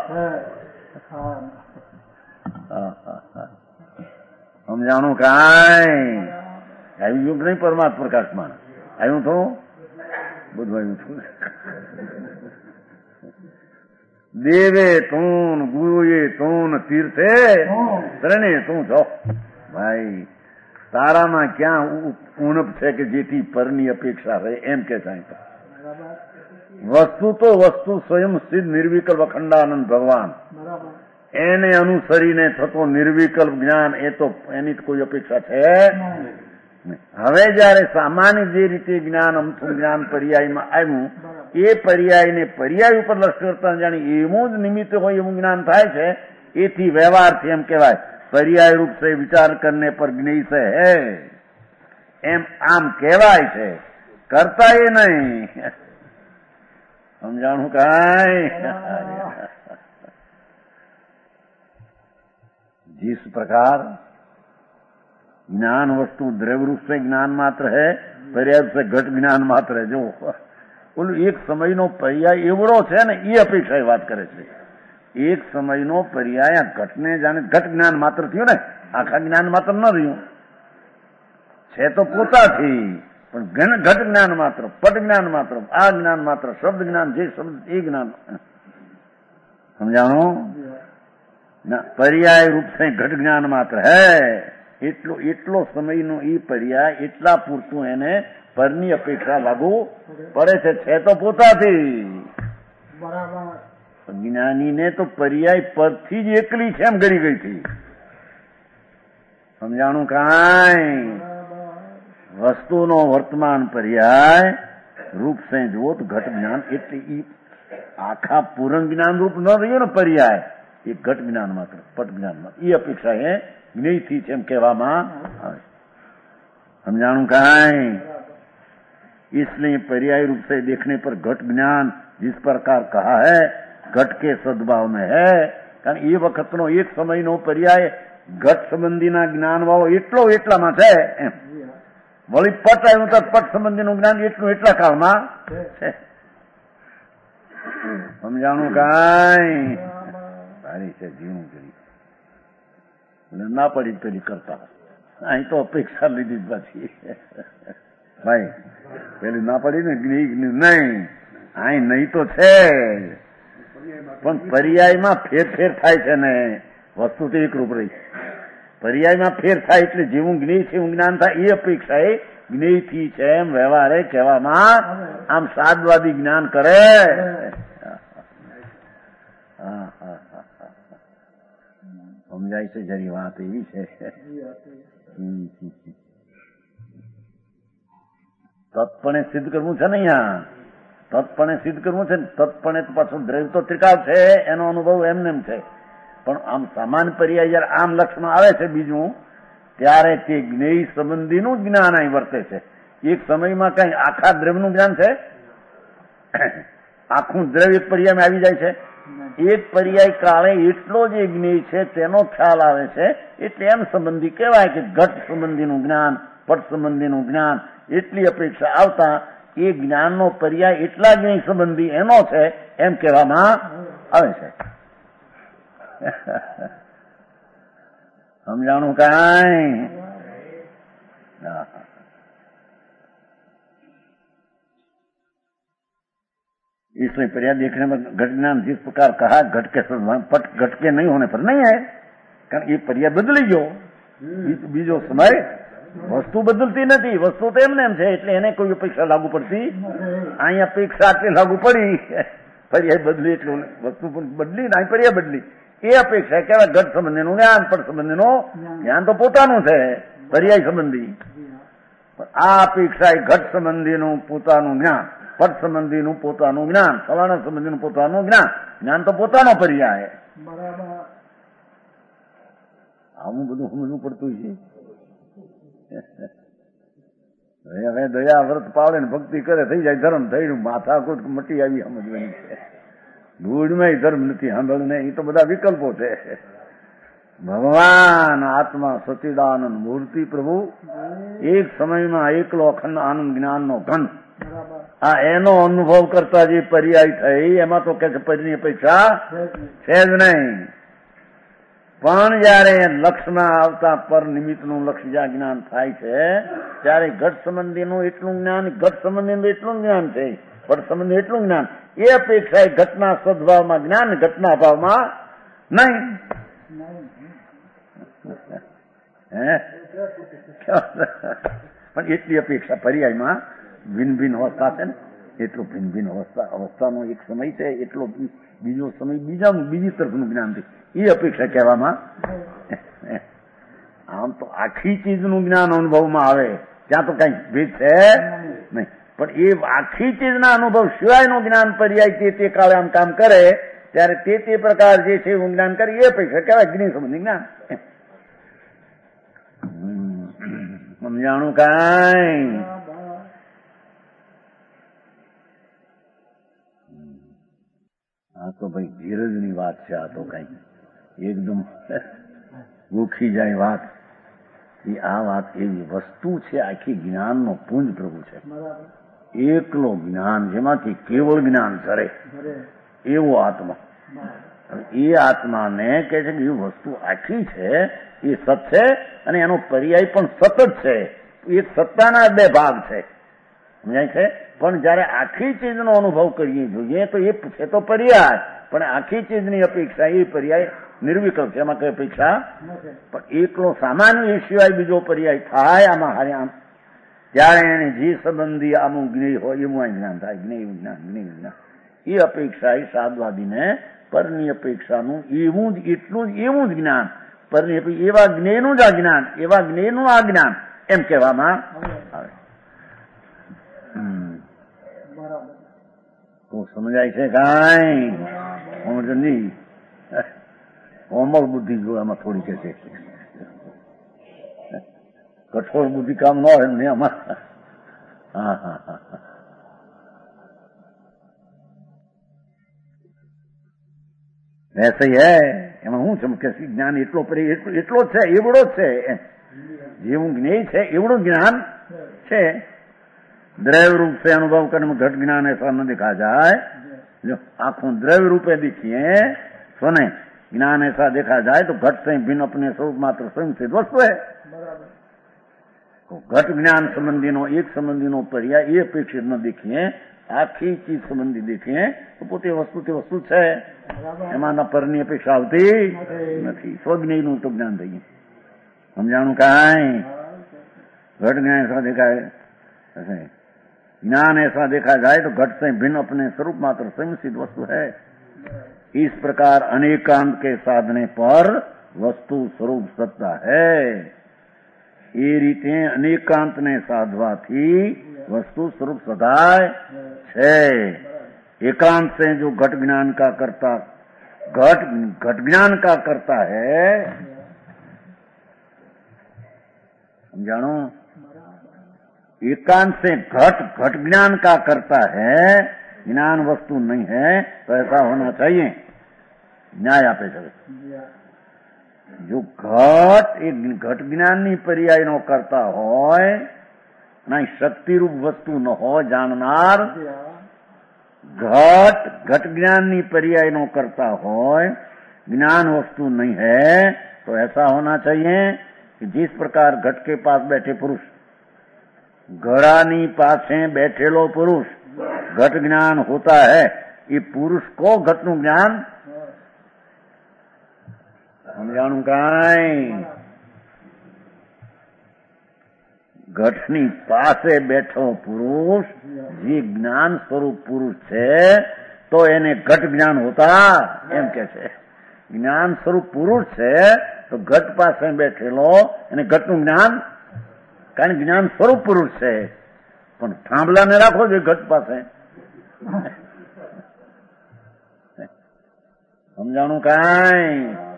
સમજાણું કાંઈ આવી ગયું નહીં પરમાત્મા પ્રકાશમાં? આવ્યું થોડું બધું આવ્યું છું. દેવે તું, ગુરુએ તું, તીર્થે ત્રણે તું છો. ભાઈ તારામાં ક્યાં ઉણપ છે કે જેથી પરની અપેક્ષા રહે એમ કે સાહેબ. વસ્તુ તો વસ્તુ સ્વયં સિદ્ધ નિર્વિકલ્પ અખંડાનંદ ભગવાન, એને અનુસરીને થતો નિર્વિકલ્પ જ્ઞાન એ તો એની કોઈ અપેક્ષા છે. હવે જયારે સામાન્ય જે રીતે જ્ઞાન અમથું જ્ઞાન પર્યાયમાં આવ્યું એ પર્યાયને પર્યાય ઉપર લક્ષ કરતા જાણી એવું જ નિમિત્ત હોય એવું જ્ઞાન થાય છે. એથી વ્યવહારથી એમ કહેવાય પર્યાય રૂપ છે વિચાર કરને પર જ્ઞેય છે હે એમ આમ કહેવાય છે, કરતા એ નહીં. સમજાણું કાંઈ? जिस प्रकार ज्ञान वस्तु द्रव्य रूप से ज्ञान मात्र है, पर्याय से घट ज्ञान मात्र है. जो ઓલું એક સમયનો પર્યાય એવડો છે ને એ અપેક્ષા વાત કરે છે. એક સમયનો પર્યાય ઘટને જાણે ઘટ જ્ઞાન માત્ર થયું ને, આખા જ્ઞાન માત્ર ન રહ્યું છે તો પોતાથી, પણ ઘટ જ્ઞાન માત્ર, પટ જ્ઞાન માત્ર, આ જ્ઞાન માત્ર, શબ્દ જ્ઞાન, જે શબ્દ એ જ્ઞાન. સમજાણું? પર્યાય રૂપ છે ઘટ જ્ઞાન માત્ર હે. એટલો એટલો સમયનો એ પર્યાય એટલા પૂરતું એને પરની અપેક્ષા લાગુ પડે છે. છે તો પોતાથી. જ્ઞાનીને તો પર્યાય પરથી જ એકલી છે એમ ગળી ગઈ હતી. સમજાણું કાંઈ? વસ્તુનો વર્તમાન પર્યાય રૂપ છે જુઓ તો ઘટ જ્ઞાન એટલે આખા પૂરણ જ્ઞાન રૂપ ન રહ્યો ને પર્યાય, એ ઘટ જ્ઞान मात्र, पट ज्ञान मात्र, ये अपेक्षा है ज्ञेय थी एम कहवामां आवे. समझाणुं कांई? इसलिए पर्याय रूप से देखने पर घट ज्ञान जिस प्रकार कहा है घट के सद्भाव में है. कारण ये वखतनो एक समयनो पर्याय घट संबंधीना ज्ञान वाळो એટલો એટલામાં છે એમ. વળી પટ આવ્યું તો પટ સંબંધીનું જ્ઞાન એટલું એટલા કાળમાં છે. સમજાણું કાંઈ? છે જીવનું કરી ના પડી પેલી કરતા અહીં તો અપેક્ષા લીધી જ પાછી. ભાઈ પેલી ના પડી ને નહીં, અહીં નહીં તો છે પણ પર્યાયમાં ફેર ફેર થાય છે ને. વસ્તુ તો એકરૂપ રહી, પર્યાયમાં ફેર થાય એટલે જેવું જ્ઞેય છે એવું જ્ઞાન થાય. એ અપેક્ષા એ જ્ઞેયથી છે એમ વ્યવહારે કહેવામાં આમ સાદવાદી જ્ઞાન કરે. હા હા સમજાય છે જરી વાત એવી છે. તત્પણે સિદ્ધ કરવું છે ને, અહીંયા તત્પણે સિદ્ધ કરવું છે ને. તત્પણે તો પાછું દ્રવ્ય તો ત્રિકાળ છે, એનો અનુભવ એમને એમ છે. પણ આમ સામાન્ય પર્યાય જયારે આમ લક્ષમાં આવે છે બીજું, ત્યારે તે જ્ઞેય સંબંધીનું જ્ઞાન અહીં વર્તે છે. એક સમયમાં કઈ આખા દ્રવ્યનું જ્ઞાન છે? આખું દ્રવ્ય એક પર્યાયમાં આવી જાય છે? એક પર્યાય કાળે એટલો જે જ્ઞેય છે તેનો ખ્યાલ આવે છે. એટલે એમ સંબંધી કહેવાય કે ઘટ સંબંધીનું જ્ઞાન, પટ સંબંધીનું જ્ઞાન, એટલી અપેક્ષા આવતા એ જ્ઞાનનો પર્યાય એટલા જ્ઞેય સંબંધી એનો છે એમ કહેવામાં આવે છે. સમજાણું કાંઈ? इसलिए पर्याय देखने में घट ज्ञान जिस प्रकार कहा घट के पट घट के नहीं होने पर नहीं है, कारण ये पर्याय बदली गयो. બીજો સમય વસ્તુ બદલતી નથી, વસ્તુ તો એમને એમ છે, એટલે એને કોઈ અપેક્ષા લાગુ પડતી. અહીં અપેક્ષા આટલી લાગુ પડી, પર્યાય બદલી એટલું વસ્તુ બદલી ને અહીં પર્યાય બદલી. એ અપેક્ષા કેવાય ઘટ સંબંધીનું જ્ઞાન, પટ સંબંધીનું જ્ઞાન તો પોતાનું છે, પર્યાય સંબંધી. આ અપેક્ષા એ ઘટ સંબંધીનું પોતાનું જ્ઞાન, પટ સંબંધીનું પોતાનું જ્ઞાન, ફલાણા સંબંધીનું પોતાનું જ્ઞાન, જ્ઞાન તો પોતાનો પર્યાય. આવું બધું સમજવું પડતું છે. હવે દયા વ્રત પાળે ને ભક્તિ કરે થઈ જાય ધર્મ થયું, માથાકૂટ મટી આવી સમજવાની છે. ધૂળમાં ધર્મ નથી સાંભળ્યું ને, એ તો બધા વિકલ્પો છે. ભગવાન આત્મા સચિદાનંદ મૂર્તિ પ્રભુ એક સમયમાં એકલો અખંડ આનંદ જ્ઞાનનો ઘન, આ એનો અનુભવ કરતા જે પર્યાય થઈ એમાં તો કે પરની અપેક્ષા છે જ નહીં. પણ જયારે લક્ષમાં આવતા પર નિમિત્તનું લક્ષ જ્યાં જ્ઞાન થાય છે ત્યારે ઘટ સંબંધીનું એટલું જ્ઞાન, ઘટ સંબંધીનું એટલું જ્ઞાન છે, પટ સંબંધી એટલું જ્ઞાન, એ અપેક્ષા ઘટના સદભાવમાં જ્ઞાન, ઘટના અભાવમાં નહીં. પણ એટલી અપેક્ષા પર્યાયમાં ભિન્ન ભિન્ન અવસ્થા છે ને, એટલું ભિન્ન ભિન્ન અવસ્થા અવસ્થાનો એક સમય છે, એટલો બીજો સમય બીજાનું બીજી તરફનું જ્ઞાન છે, એ અપેક્ષા કહેવામાં. આમ તો આખી ચીજનું જ્ઞાન અનુભવમાં આવે ત્યાં તો કઈ ભેદ છે નહીં, પણ એ આખી ચીજના અનુભવ સિવાયનું જ્ઞાન પર્યાય તે તે કાળે આમ કામ કરે ત્યારે તે તે પ્રકાર જે છે એવું જ્ઞાન કરે એ અપેક્ષા કહેવાય જ્ઞાન સંબંધી જ્ઞાન. સમજાણું કાંઈ? આ તો ભાઈ ધીરજની વાત છે. આ તો કઈ એકદમ ગોખી જાય વાત. આ વાત એવી વસ્તુ છે, આખી જ્ઞાનનો પુંજ પ્રભુ છે, એકલો જ્ઞાન જેમાંથી કેવળ જ્ઞાન ઝરે એવો આત્મા. એ આત્માને કહે છે કે એ વસ્તુ આખી છે, એ સત છે, અને એનો પર્યાય પણ સતત છે. એ સત્તાના બે ભાગ છે, સમજાય છે. પણ જયારે આખી ચીજનો અનુભવ કરીએ જોઈએ તો એ છે તો પર્યાય, પણ આખી ચીજની અપેક્ષા એ પર્યાય નિર્વિકલ્પ છે, એમાં કઈ અપેક્ષા. પણ એકલો સામાન્ય એ સિવાય બીજો પર્યાય થાય આમાં હારે આમ, ત્યારે એને જે સંબંધી આનું જ્ઞેય હોય એવું જ્ઞાન થાય, જ્ઞેય વિજ્ઞાન, જ્ઞેય વિજ્ઞાન. એ અપેક્ષા એ સાધવાદીને પરની અપેક્ષાનું એવું જ એટલું જ એવું જ જ્ઞાન, પરની એવા જ્ઞેયનું જ આ જ્ઞાન, એવા જ્ઞેયનું આ જ્ઞાન એમ કહેવામાં આવે. તો સમજાય છે કાંઈ? સમજની કોમળ બુદ્ધિ જો એમાં થોડી કે છે, કઠોર બુદ્ધિ કામ ન હોય ને આમાં. હા હા હા ऐसे ही है. એમાં શું છે કે જ્ઞાન એટલો એટલો જ છે, એવડો જ છે, જેવું જ્ઞેય છે એવડું જ્ઞાન છે. દ્રव्य रूप से अनुभव करने में घट ज्ञान ऐसा न दिखा जाए, जो आंखों द्रव्य रूपे दिखिए सुने ज्ञान ऐसा देखा जाए तो घट से भिन्न अपने स्वरूप मात्र स्वयं सिद्ध वस्तु है. घट ज्ञान संबंधी नो एक संबंधी नो पर्याय ये अपेक्षित न देखिए, આખી ચીજ સંબંધી દેખીએ તો પોતે વસ્તુ તે વસ્તુ છે, એમાં ના પરની અપેક્ષા આવતી નથી. સ્વજ્ઞનું તો જ્ઞાન થઈ ગયું. સમજાણું કાંઈ? ઘટ જ્ઞાન ऐसा देखा है, ज्ञान ऐसा देखा जाए तो घट से भिन्न अपने स्वरूप मात्र स्वयं सिद्ध वस्तु है. इस प्रकार अनेकांत के साधने पर वस्तु स्वरूप सत्ता है. એ રીતે અનેકાંત ને સાધવાથી वस्तु स्वरूप सदाय है. एकांत से जो घट ज्ञान का करता घट घट ज्ञान का करता है, समझानो, एकांत से घट घट ज्ञान का करता है, ज्ञान वस्तु नहीं है, तो ऐसा होना चाहिए. न्याय आपे चले. जो घट एक घट ज्ञाननी पर्यायनो करता होय, ना शक्ति रूप वस्तु न हो जाननार, ઘટ ઘટ જ્ઞાનની પર્યાયનો કરતા હોય, ज्ञान वस्तु नहीं है, तो ऐसा होना चाहिए कि जिस प्रकार घट के पास बैठे पुरुष, घड़ानी पासे बैठेलो पुरुष घट ज्ञान होता है, ये पुरुष को घटનું જ્ઞાન સમજાણું કાંઈ? ઘટની પાસે બેઠો પુરુષ જે જ્ઞાન સ્વરૂપ પુરુષ છે, તો એને ઘટ જ્ઞાન હોતા એમ કે છે. જ્ઞાન સ્વરૂપ પુરુષ છે તો ઘટ પાસે બેઠેલો એને ઘટનું જ્ઞાન, કારણ જ્ઞાન સ્વરૂપ પુરુષ છે, પણ થાંભલાને રાખો જોઈએ ઘટ પાસે. સમજાણું કાંઈ?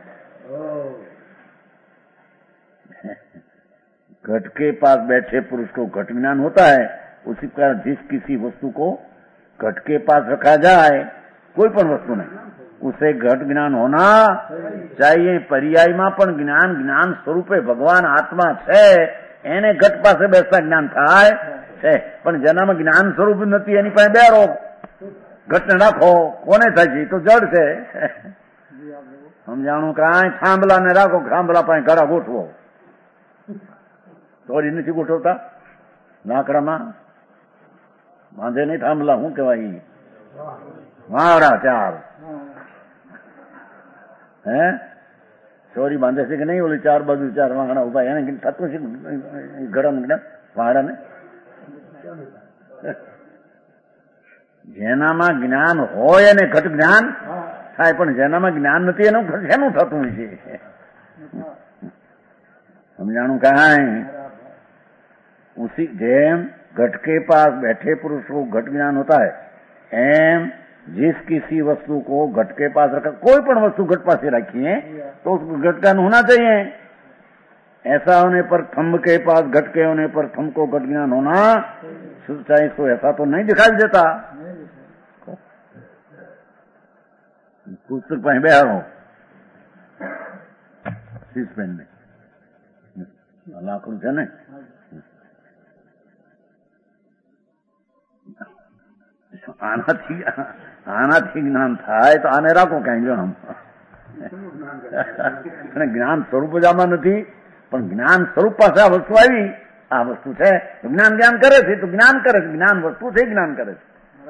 घट के पास बैठे पुरुष को घट ज्ञान होता है, उसी प्रकार जिस किसी वस्तु को घट के पास रखा जाए, कोई पण वस्तु नहीं, उसे घट ज्ञान होना चाहिए. पर्याय में पण ज्ञान ज्ञान स्वरूपे भगवान आत्मा छे, एने घट पासे बेसता ज्ञान थाय छे, पण जेनामां ज्ञान स्वरूप नथी एनी पासे बेरो घटने राखो, कोने थाय छे? तो जड़ छे. समजाणुं कांई? थांभलाने राखो, थांभला पासे घड़ा गोठवो, तोड़ी नहीं गोठवता लाकड़ा बांधे नहीं थांभला, हूँ कहवाय वाड़ा चार है चोरी बांधे से कि नहीं? ओली चार बाजू चार वांगड़ा उभा एने थतुं छे घड़ा में वाड़ा ने. जेनामां ज्ञान होय एने घट ज्ञान थाय, पण जेनामां ज्ञान नथी एनुं शेनुं थतुं छे? समजाणुं कांई? उसी जेम घट के पास बैठे पुरुष को घट ज्ञान होता है, एम जिस किसी वस्तु को घट के पास रखा, कोई पण वस्तु घट पास रखिए तो उसको घट ज्ञान होना चाहिए. ऐसा होने पर थंब के पास घट के होने पर थंब को घट ज्ञान होना चाहिए, तो ऐसा तो नहीं दिखाई देता. पुस्तक पर बेहारो शीश पेन में लाकड़ू है ने, આનાથી આનાથી જ્ઞાન થાય તો આને રાખો કઈ જો આમ. જ્ઞાન સ્વરૂપ જ આમાં નથી, પણ જ્ઞાન સ્વરૂપ પાસે આ વસ્તુ આવી, આ વસ્તુ છે તો જ્ઞાન જ્ઞાન કરે છે, તો જ્ઞાન કરે છે, જ્ઞાન વસ્તુ છે, જ્ઞાન કરે છે.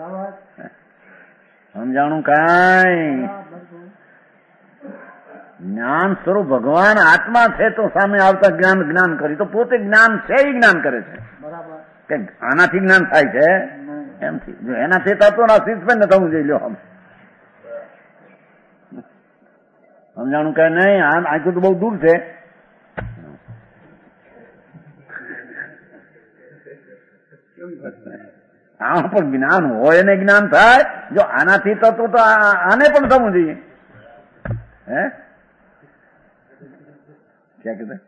સમજાણું કાંઈ? જ્ઞાન સ્વરૂપ ભગવાન આત્મા છે, તો સામે આવતા જ્ઞાન જ્ઞાન કરી, તો પોતે જ્ઞાન છે એ જ્ઞાન કરે છે. કે આનાથી જ્ઞાન થાય છે એમથી, જો એનાથી થતો ના સીઝ ને થવું જોઈએ. લ્યો આમ સમજાણું કે નહીં? આખું તો બહુ દૂર છે. આમાં પણ જ્ઞાન હોય ને જ્ઞાન થાય, જો આનાથી થતું તો આને પણ થવું જોઈએ. હે ક્યાં કીધું?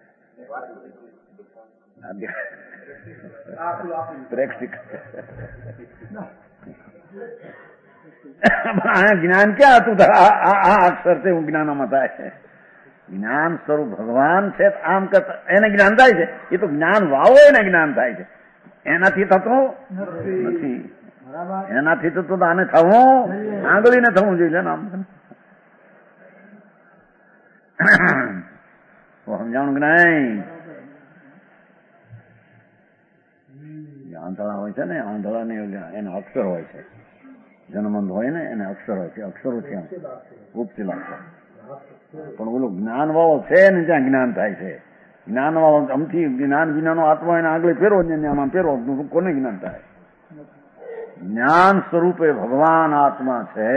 જ્ઞાન ક્યાં હતું? આ અક્ષર છે હું જ્ઞાનમાં થાય છે. જ્ઞાન સ્વરૂપ ભગવાન છે, આમ કરતા એને જ્ઞાન થાય છે. એ તો જ્ઞાન વાવો એને જ્ઞાન થાય છે, એનાથી થતું નથી. એનાથી થતું તો આને થવું, આંગળીને થવું જોઈએ. આમ સમજાણું કે નહીં? આંધળા હોય છે ને, આંધળા ને એના અક્ષર હોય છે, જન્મંત હોય ને એને અક્ષર હોય છે, અક્ષરો છે ઉપશીલ અક્ષર. પણ ઓલું જ્ઞાન વાળો છે ને જ્યાં જ્ઞાન થાય છે, જ્ઞાન વાળો અમથી જ્ઞાન વિનાનો આત્મા એને આગળ ફેરવો ને આમાં ફેરવો, કોને જ્ઞાન થાય? જ્ઞાન સ્વરૂપે ભગવાન આત્મા છે.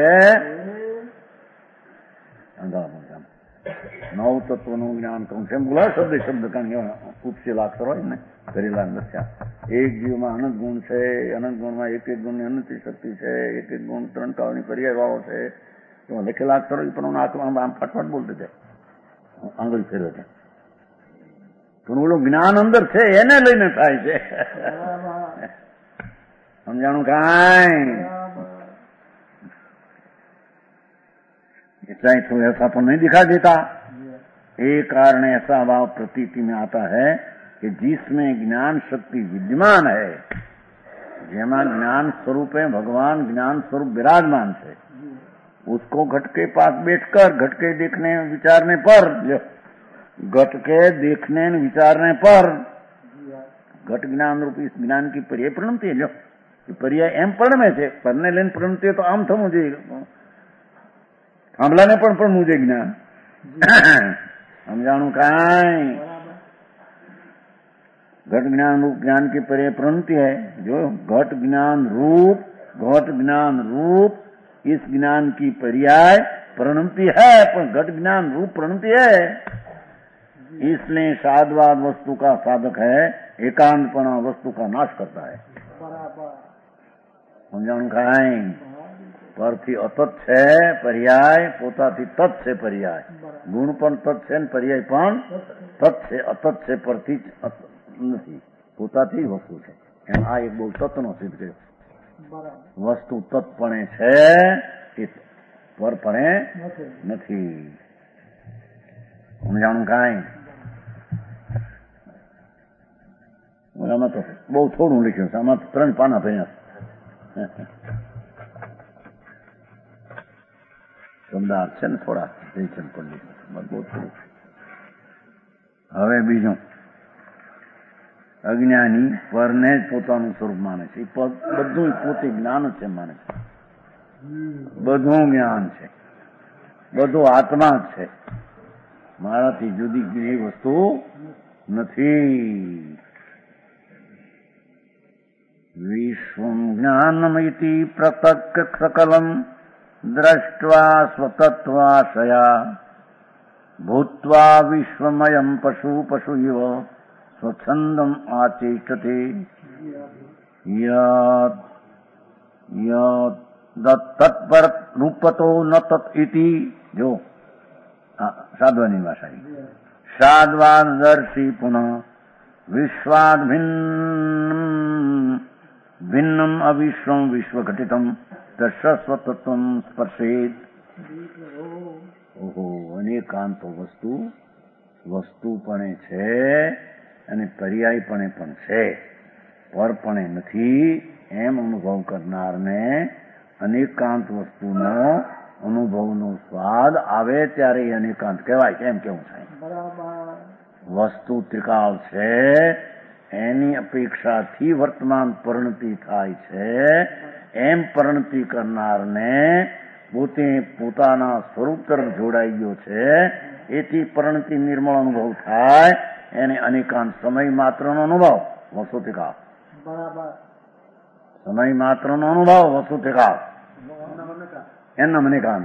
નવ તત્વનું જ્ઞાન કહું છે એમ બોલા શબ્દ શબ્દ, કારણ ઉપશીલ અક્ષર હોય ને કરેલા દસ્યા. એક જીવમાં અનંત ગુણ છે, અનંત ગુણમાં એક એક ગુણની અનંત શક્તિ છે, એક એક ગુણ ત્રણ કાળની પર્યાય વાળો છે. એમાં લખેલા અક્ષરો પણ આમ ફટફટ બોલते જાય, આંગળી ફેરવે છે. પણ ઓલું જ્ઞાન અંદર છે એને લઈને થાય છે. સમજાણું કાંઈ? इतना ही तो ऐसा तो नहीं दिखा देता. एक कारण ऐसा भाव प्रतीति में आता है कि जिसमें ज्ञान शक्ति विद्यमान है જેમાં જ્ઞान स्वरूपे भगवान ज्ञान स्वरूप विराजमान है, उसको घट के पास बैठकर घट के देखने विचारने पर घट के देखने विचारने पर घट ज्ञान रूप इस ज्ञान की पर्याय प्रणमती है। जो पर्याय एम परणे છે, પરને લઈને પ્रणमती तो આમ થવું જોઈએ, થાંભલાને પણ પડવું જોઈએ જ્ઞાન. સમજાણું કાંઈ? घट ज्ञान रूप ज्ञान की पर्याय प्रणमती है। जो घट ज्ञान रूप घट ज्ञान रूप इस ज्ञान की पर्याय प्रणमती है, पर घट ज्ञान रूप प्रणमती है, इसलिए साधवाद वस्तु का साधक है, एकांतपणा वस्तु का नाश करता है. समझाणु खाए परथी अतत है पर्याय, पोताथी तत् है पर्याय. गुण पण तत् है, पर्याय पण तत् है. अतत है परथी નથી, પોતાથી વસ્તુ છે. એમ આ એક બહુ તત્વનો સિદ્ધ કર્યો. વસ્તુ તત્પણે છે, એ પરપણે નથી. સમજાણું કાંઈ? આમાં તો બહુ થોડું લખ્યું છે, આમાં ત્રણ પાના ભર્યા શબ્દાર્થ છે ને થોડા જયચંદ પંડિત, બહુ થોડું. હવે બીજું, અજ્ઞાની પરને જ પોતાનું સ્વરૂપ માને છે. બધું પોતે જ્ઞાન જ છે માને છે, બધું જ્ઞાન છે, બધું આત્મા જ છે, મારાથી જુદી જુદી વસ્તુ નથી. વિશ્વમ જ્ઞાનમયતિ પ્રતક સકલમ દ્રષ્ટ્વા સ્વતત્વાશયા ભૂત્વા વિશ્વમયમ પશુ પશુ ઇવ स्वच्छंदम आचेष्टते यत् यत् तत्पर रूपतो न तत् इति. जो साधवानी भाषा साधवाद दर्शी पुनः विश्वाद भिन्नम भिन्नम अविश्वम विश्व घटितम तस्वतत्वम स्पर्शेत. ओहो, अनेकांतो वस्तु વસ્તુપણે છે અને પર્યાયપણે પણ છે, પરપણે નથી એમ અનુભવ કરનારને અનેકાંત વસ્તુનો અનુભવનો સ્વાદ આવે ત્યારે એ અનેકાંત કહેવાય. કેમ કેવું થાય? વસ્તુ ત્રિકાળ છે, એની અપેક્ષાથી વર્તમાન પરિણતિ થાય છે, એમ પરિણતિ કરનારને પોતે પોતાના સ્વરૂપ તરફ જોડાઈ ગયો છે, એથી પરિણતિ નિર્મળ અનુભવ થાય, એને અનેકાંત સમય માત્રનો અનુભવ વસુતિકાળ. સમય માત્રનો અનુભવ વસુતિકાળ, એમના અનેકાંત.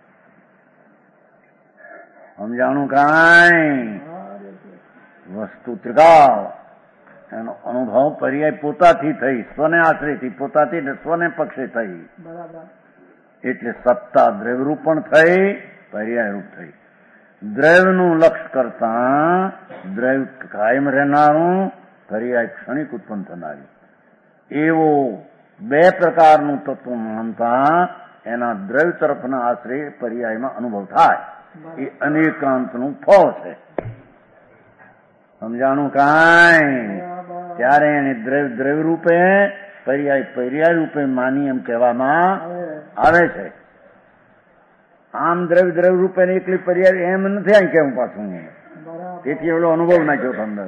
સમજાણું કાંઈ? વસ્તુ ત્રિકાળ એનો અનુભવ પર્યાય પોતાથી થઈ, સ્વને આશ્રયથી, પોતાથી સ્વને પક્ષે થઈ, એટલે સત્તા દ્રવ્યરૂપ પણ થઈ, પર્યાય રૂપ થઈ. દ્રવ્યનું લક્ષ્ય કરતા દ્રવ્ય કાયમ રહેનારું, પર્યાય ક્ષણિક ઉત્પન્ન થનારી, એવો બે પ્રકારનું તત્વ માનતા એના દ્રવ્ય તરફના આશ્રય પર્યાયમાં અનુભવ થાય, એ અનેકાંતનું ફળ છે. સમજાણું કાંઈ? ત્યારે એને દ્રવ્ય દ્રવ્ય રૂપે, પર્યાય પર્યાય રૂપે માની એમ કહેવામાં આવે છે. આમ દ્રવ્ય દ્રવ્ય રૂપે એકલી પર્યાય એમ નથી અહીં કેવું પાછું, તેથી એવડો અનુભવ નાખ્યો અંદર.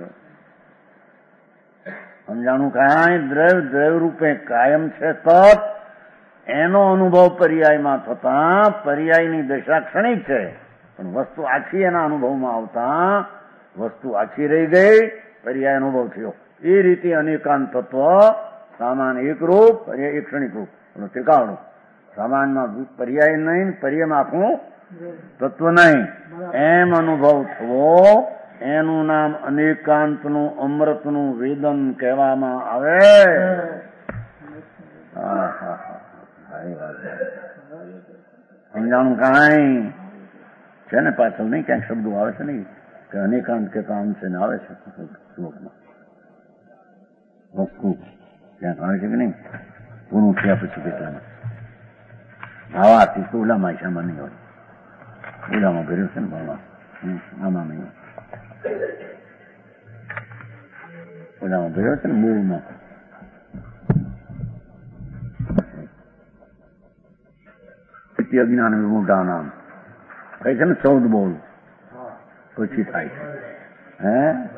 સમજાણું કાંઈ? દ્રવ્ય દ્રવ્ય રૂપે કાયમ છે તત, એનો અનુભવ પર્યાયમાં થતા પર્યાયની દશા ક્ષણિક છે, પણ વસ્તુ આખી એના અનુભવમાં આવતા વસ્તુ આખી રહી ગઈ, પર્યાય અનુભવ થયો. એ રીતે અનેકાંત તત્વ સામાન એક રૂપ, પર્યાય એક ક્ષણિક રૂપ, ત્રિકાળનું. સામાનમાં પર્યાય નહીં, પર્યાયમાં આખું તત્વ નહીં, એમ અનુભવ થવો, એનું નામ અનેકાંતનું અમૃતનું વેદન કહેવામાં આવે. સમજાણું કાંઈ? છે ને પાછળ નહીં ક્યાંક શબ્દો આવે છે નહીં કે અનેકાંત કે કામ છે ને આવે છે શ્લોકમાં વસ્તુ ક્યાંક આવે છે કે નહીં? પૂરું થયા પછી કેટલામાં આવાથી તો ઓલામાં ઈશામાં નહીં હોય, ઓલામાં ભર્યું છે ને ભણવા, આમાં નહીં, ઓલામાં ભર્યો છે ને મૂળમાં. ઇતિ અજ્ઞાન વિમૂઢા નામ કહે છે ને, ચૌદ બોલ પછી થાય છે. હે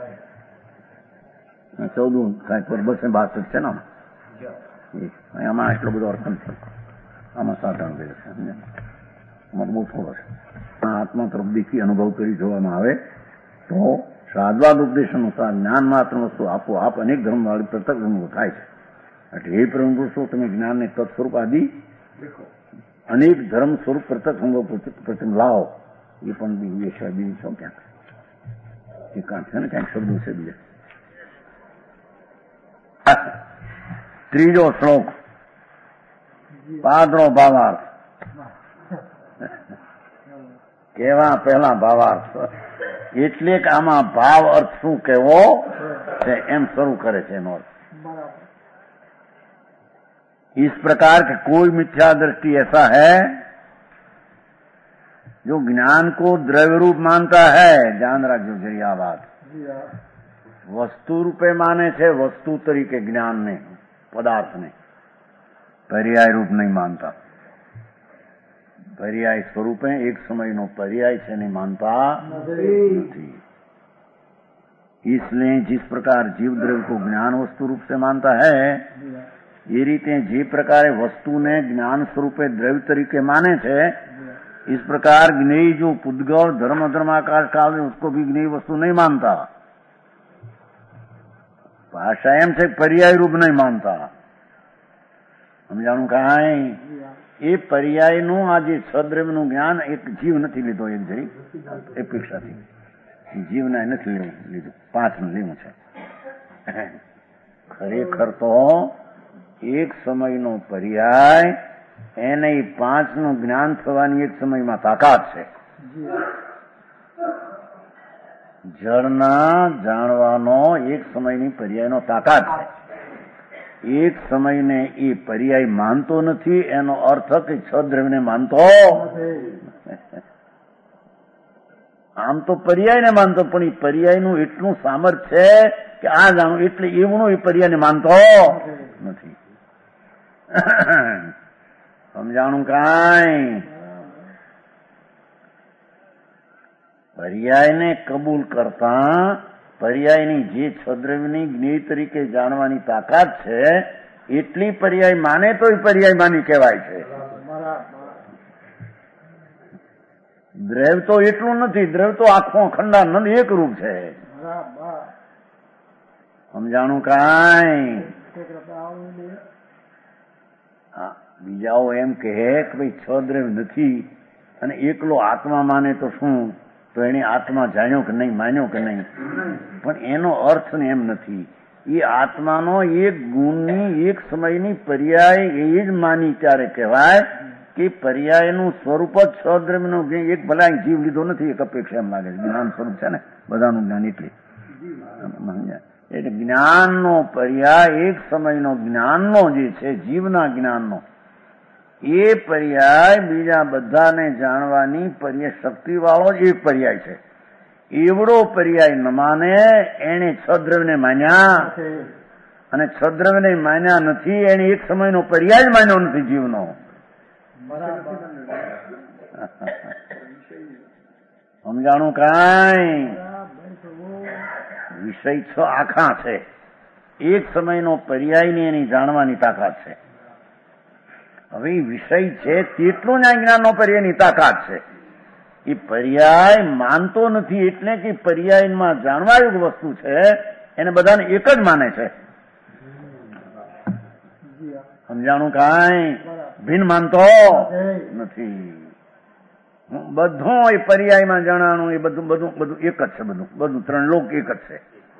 ચૌદું થાય પર બસે બાસઠ છે ને આમાં એટલો બધો અર્થ નથી. આમાં સાધારણ છે, આમાં બહુ થોડો છે. આત્મા તરફ દેખી અનુભવ કરી જોવામાં આવે તો શ્રાદ્વાદ ઉપદેશ અનુસાર જ્ઞાન માત્ર વસ્તુ આપો આપ અનેક ધર્મ વાળી પૃથક અનુભવ થાય છે. એટલે એ પરમ પુરુષો તમે જ્ઞાનને તત્સ્વરૂપ આદિ અનેક ધર્મ સ્વરૂપ પૃથક અનુભવ પ્રથમ લાવો. એ પણ દિવ્ય છે, બીજું છો ક્યાંક એ કાંક છે ને ક્યાંક શબ્દો છે બીજા. ત્રીજો શ્લોક પાદરો ભાવાર્થ. કેવા પહેલા ભાવાર્થ એટલે કે આમાં ભાવ અર્થ શું કેવો છે એમ શરૂ કરે છે એનો અર્થ. इस प्रकार के कोई मिथ्या दृष्टि ऐसा है जो ज्ञान को द्रव्य रूप मानता है. ध्यान रखो जरी आ बात. वस्तु रूपे माने છે વસ્તુ તરીકે જ્ઞાનને, પદાર્થને, પર્યાય રૂપ નહીં માનતા. पर्याय स्वरूप है, एक समय नो पर्याय से नहीं मानता नहीं. इसलिए जिस प्रकार जीव द्रव्य को ज्ञान वस्तु रूप से मानता है ये रीते जे प्रकार वस्तु ने ज्ञान स्वरूपे द्रव्य तरीके माने थे इस प्रकार ज्ञेय जो पुद्गल धर्म धर्माकाश काल में उसको भी ज्ञेय वस्तु नहीं मानता. भाषा एम से पर्याय रूप नहीं मानता. समझाणु कहा है એ પર્યાયનું આ જે સદ્રવ્યનું જ્ઞાન એક જીવ નથી લીધો. એક જરી અપેક્ષાથી જીવના નથી લીધું, પાંચનું લીધું છે. ખરેખર તો એક સમયનો પર્યાય એને પાંચનું જ્ઞાન થવાની એક સમયમાં તાકાત છે. જળના જાણવાનો એક સમયની પર્યાયનો તાકાત છે. એક સમયને એ પર્યાય માનતો નથી એનો અર્થ કે છદ્રવ્યને માનતો. આમ તો પર્યાયને માનતો પણ એ પર્યાયનું એટલું સામર્થ્ય છે કે આ જાણું એટલે એવું એ પર્યાયને માનતો નથી. સમજાણું કાંઈ? પર્યાયને કબૂલ કરતા પર્યાયની જે છદ્રવ્યની જ્ઞેય તરીકે જાણવાની તાકાત છે એટલી પર્યાય માને તો એ પર્યાય માની કહેવાય છે. દ્રવ્ય તો એટલું નથી, દ્રવ્ય તો આખો ખંડાનંદ એક રૂપ છે. સમજાણું કાંઈ? બીજાઓ એમ કહે કે ભાઈ છ દ્રવ્ય નથી અને એકલો આત્મા માને તો શું, તો એને આત્મા જાણ્યો કે નહીં, માન્યો કે નહીં. પણ એનો અર્થ એમ નથી. એ આત્માનો એક ગુણની એક સમયની પર્યાય એ જ માની ત્યારે કહેવાય કે પર્યાયનું સ્વરૂપ જ છ દ્રવ્યનું એક ભલા જીવ લીધો નથી. એક અપેક્ષા એમ લાગે છે જ્ઞાન સ્વરૂપ છે ને બધાનું જ્ઞાન. એટલે એટલે જ્ઞાનનો પર્યાય એક સમયનો જ્ઞાનનો જે છે જીવના જ્ઞાનનો એ પર્યાય બીજા બધાને જાણવાની પર્યાય શક્તિ વાળો જ એક પર્યાય છે. એવડો પર્યાય ન માને એને છદ્રવ્યને માન્યા અને છદ્રવ્યને માન્યા નથી એને એક સમયનો પર્યાય માન્યો નથી જીવનો. સમજાણું કાંઈ? વિષય છ આખા છે. એક સમયનો પર્યાયની એની જાણવાની તાકાત છે. હવે વિષય છે તેટલું જ આ જ્ઞાનનો પર્યાયની તાકાત છે. એ પર્યાય માનતો નથી એટલે કે પર્યાયમાં જાણવાયુગ વસ્તુ છે એને બધાને એક જ માને છે. સમજાણું કાંઈ? ભિન્ન માનતો નથી. બધું એ પર્યાયમાં જણાણું એ બધું બધું બધું એક જ છે. બધું બધું ત્રણ લોક એક જ છે.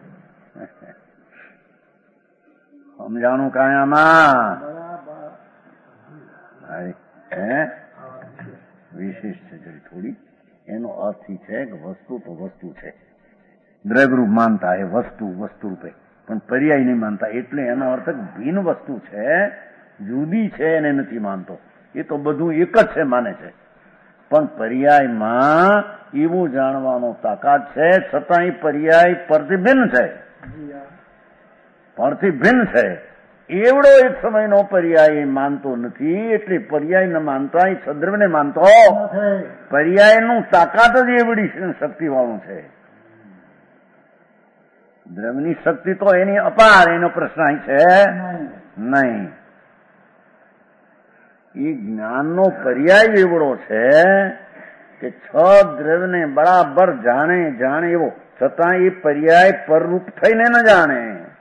સમજાણું કાંઈ? આમાં વિશેષ છે જરી થોડી. એનો અર્થ છે કે વસ્તુ તો વસ્તુ છે, દ્રવ્યરૂપ માનતા એ વસ્તુ વસ્તુ રૂપે, પણ પર્યાય નહીં માનતા. એટલે એનો અર્થ ભિન્ન વસ્તુ છે, જુદી છે એને નથી માનતો. એ તો બધું એક જ છે માને છે. પણ પર્યાયમાં એવું જાણવાનો તાકાત છે છતાં એ પર્યાય પરથી ભિન્ન છે. પરથી ભિન્ન છે એવડો એક સમયનો પર્યાય માનતો નથી. એટલે પર્યાય ન માનતા એ સદ્રવને માનતો. પર્યાયનું તાકાત જ એવડી શક્તિ વાળું છે. દ્રવ્યની શક્તિ તો એની અપાર, એનો પ્રશ્ન અહીં છે નહીં. એ જ્ઞાનનો પર્યાય એવડો છે કે છ દ્રવ્યને બરાબર જાણે જાણે એવો, છતાં એ પર્યાય પરરૂપ થઈને ન જાણે.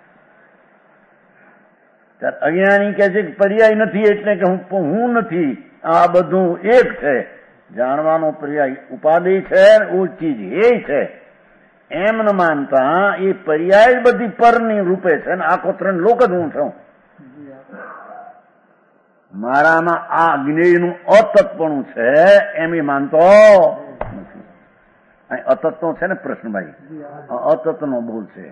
ત્યારે અજ્ઞાની કહે છે કે પર્યાય નથી એટલે કે હું હું નથી, આ બધું એક છે. જાણવાનો પર્યાય ઉપાધિ છે, ઓ ચીજ એ છે એમ ન માનતા એ પર્યાય બધી પરની રૂપે છે ને આખો ત્રણ લોક જ હું છું. મારામાં આ જ્ઞેયનું અતત્પણું છે એમ એ માનતો નથી. અતત્વ છે ને પ્રશ્નભાઈ, અતત્વનો બોલ છે.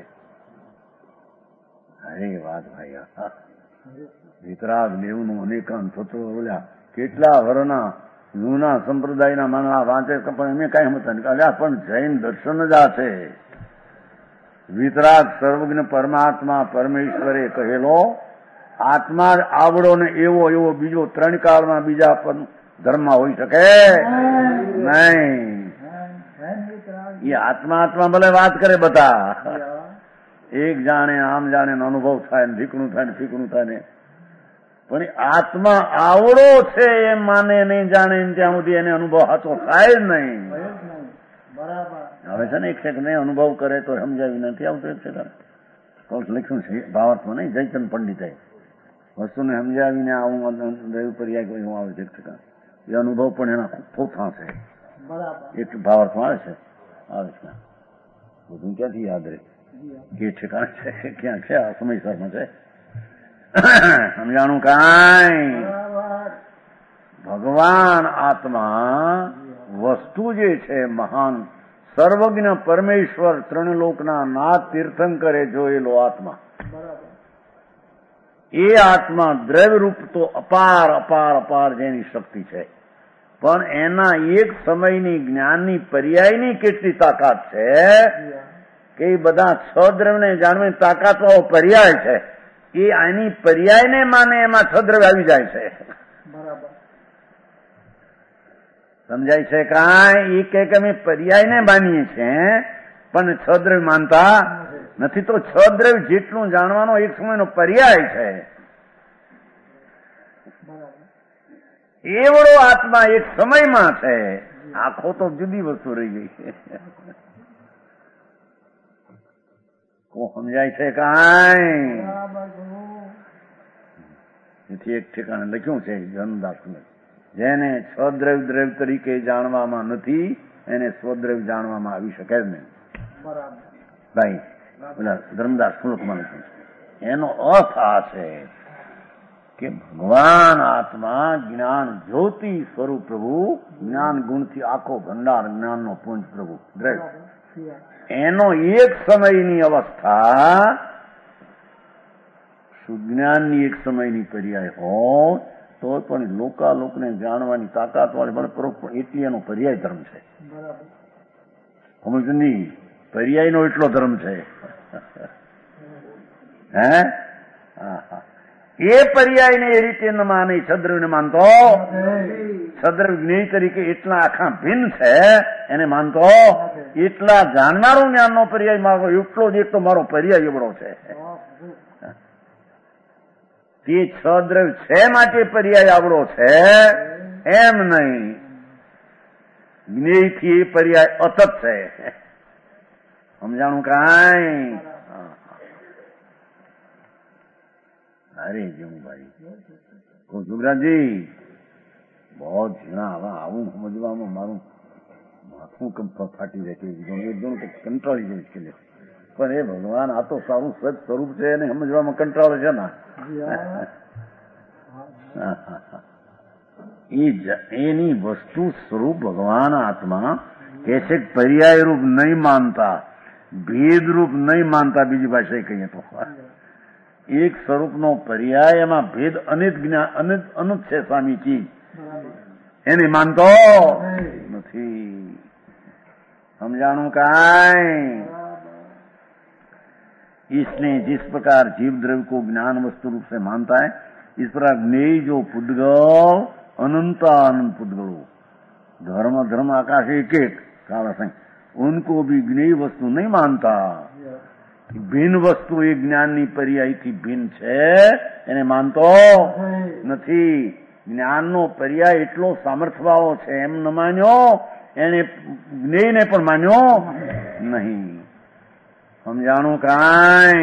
અરે વાત ભાઈ, વિતરાગ દેવનું અનેકાન થતો બોલ્યા કેટલા વરના જૂના સંપ્રદાયના માનવા વાંચે પણ એમને કઈ સમજતા નહીં. અલ્યા પણ જૈન દર્શન જ આ છે. વિતરાગ સર્વજ્ઞ પરમાત્મા પરમેશ્વરે કહેલો આત્મા આવડો ને એવો એવો બીજો ત્રણ કાળમાં બીજા ધર્મમાં હોઈ શકે નહીં. એ આત્મા આત્મા ભલે વાત કરે બધા, એક જાણે આમ જાણે અનુભવ થાય ને ઠીકણું થાય ને ફીકણું થાય ને, પણ આત્મા આવડો છે એમ માને નહીં જાણે ત્યાં સુધી એને અનુભવ સાચો થાય જ નહીં. હવે છે ને એક છે કે નહીં અનુભવ કરે તો સમજાવી નથી આવતું. એક છે લખ્યું છે ભાવાર્થમાં નહીં, જયચંદ પંડિતે વસ્તુને સમજાવીને આવું રહ્યું પર્યાય કોઈ હું આવે છે. એક ટકા એ અનુભવ પણ એના પોતા છે. એક ભાવાર્થમાં આવે છે આવે છે બધું ક્યાંથી યાદ રહે કે ઠેકાણ છે ક્યાં છે આ સમયસરમાં છે સમજાણું કાંઈ. ભગવાન આત્મા વસ્તુ જે છે મહાન સર્વજ્ઞ પરમેશ્વર ત્રણ લોકના નાથ તીર્થંકરે જોયેલો આત્મા, એ આત્મા દ્રવ્યરૂપ તો અપાર અપાર અપાર જેની શક્તિ છે, પણ એના એક સમયની જ્ઞાનની પર્યાયની કેટલી તાકાત છે કે એ બધા છ દ્રવ્યને જાણવાની તાકાત વાળો પર્યાય છે. એ આની પર્યાયને માને એમાં છ દ્રવ્ય આવી જાય છે. સમજાય છે કાંઈ? એ કે અમે પર્યાયને માનીએ છીએ પણ છ દ્રવ્ય માનતા નથી. તો છ દ્રવ્ય જેટલું જાણવાનો એક સમયનો પર્યાય છે, એવડો આત્મા એક સમયમાં છે. આખો તો જુદી વસ્તુ રહી ગઈ છે. સમજાય છે કાંઈ? એથી એક ઠેકાણે લખ્યું છે જન્મદાસને, જેને સ્વદ્રવ્ય દ્રવ્ય તરીકે જાણવામાં નથી એને સ્વદ્રવ્ય જાણવામાં આવી શકે જ નહીં. ભાઈ પેલા ધર્મદાસ શ્લોકમાં લખ્યું છે. એનો અર્થ આ છે કે ભગવાન આત્મા જ્ઞાન જ્યોતિ સ્વરૂપ પ્રભુ, જ્ઞાન ગુણથી આખો ભંડાર જ્ઞાનનો પુંજ પ્રભુ દ્રવ્ય, એનો એક સમયની અવસ્થા સુજ્ઞાનની એક સમયની પર્યાય હોય તો પણ લોકાલોકને જાણવાની તાકાત વાળી બને પરોક્ષ એટલી એનો પર્યાય ધર્મ છે. સમજ નહીં? પર્યાયનો એટલો ધર્મ છે. હે એ પર્યાયને એ રીતે ન માને છદ્રવ્યને માનતો, છદ્રવ્ય જ્ઞેય તરીકે એટલા આખા ભિન્ન છે એને માનતો, એટલા જાણનારો જ્ઞાનનો પર્યાય મારો એટલો જ એક તો મારો પર્યાય એવડો છે. તે છ દ્રવ્ય છે માટે પર્યાય આવડો છે એમ નહીં. જ્ઞેયથી એ પર્યાય અતત છે. સમજાણું કાંઈ? અરે જવું ભાઈ સુગરાજી બહુ ઝીણા આવા આવું સમજવામાં મારું માથું ફાટી જાય કે એકદમ કંટાળી જાય છે. પણ એ ભગવાન આ તો સારું સજ સ્વરૂપ છે એને સમજવામાં કંટાળે છે ને. એની વસ્તુ સ્વરૂપ ભગવાન આત્મા કે છે પર્યાય રૂપ નહીં માનતા, ભેદ રૂપ નહીં માનતા. બીજી ભાષાએ કહીએ તો એક સ્વરૂપનો પર્યાય, એમાં ભેદ અનિત જ્ઞાન અનિત અનુત છે સ્વામીજી, એને માનતો નથી. સમજાણું કાંઈ? इसने जिस प्रकार जीव द्रव्य को ज्ञान वस्तु रूप से मानता है, इस प्रकार ज्ञेय जो पुद्गल अनंत अनंत पुद्गलों, धर्म धर्म आकाश एक एक सारा संग, उनको भी ज्ञेय वस्तु नहीं मानता। ભિન્ન વસ્તુ એ જ્ઞાનની પર્યાયથી ભિન્ન છે એને માનતો નથી। જ્ઞાનનો પર્યાય એટલો સામર્થ્યવાળો છે એમ ન માન્યો, એને જ્ઞેયને પણ માન્યો નહીં। સમજાણું કાંઈ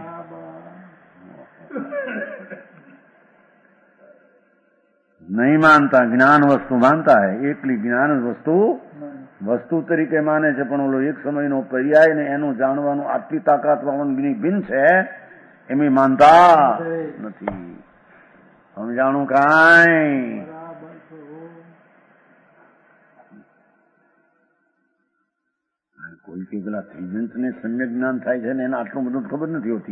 नहीं मानता। ज्ञान वस्तु मानता है, एकली ज्ञान वस्तु वस्तु तरीके माने छे, पण ओलो एक समयनो पर्याय ने एनु जाणवानुं आटली ताकातवाळो भिन्न छे एम मानता नथी। समजाणुं कांई कोई के पेला त्रिजंत ने सम्यक ज्ञान थाय छे ने एने आटલું બધું ખબર નથી હોતી।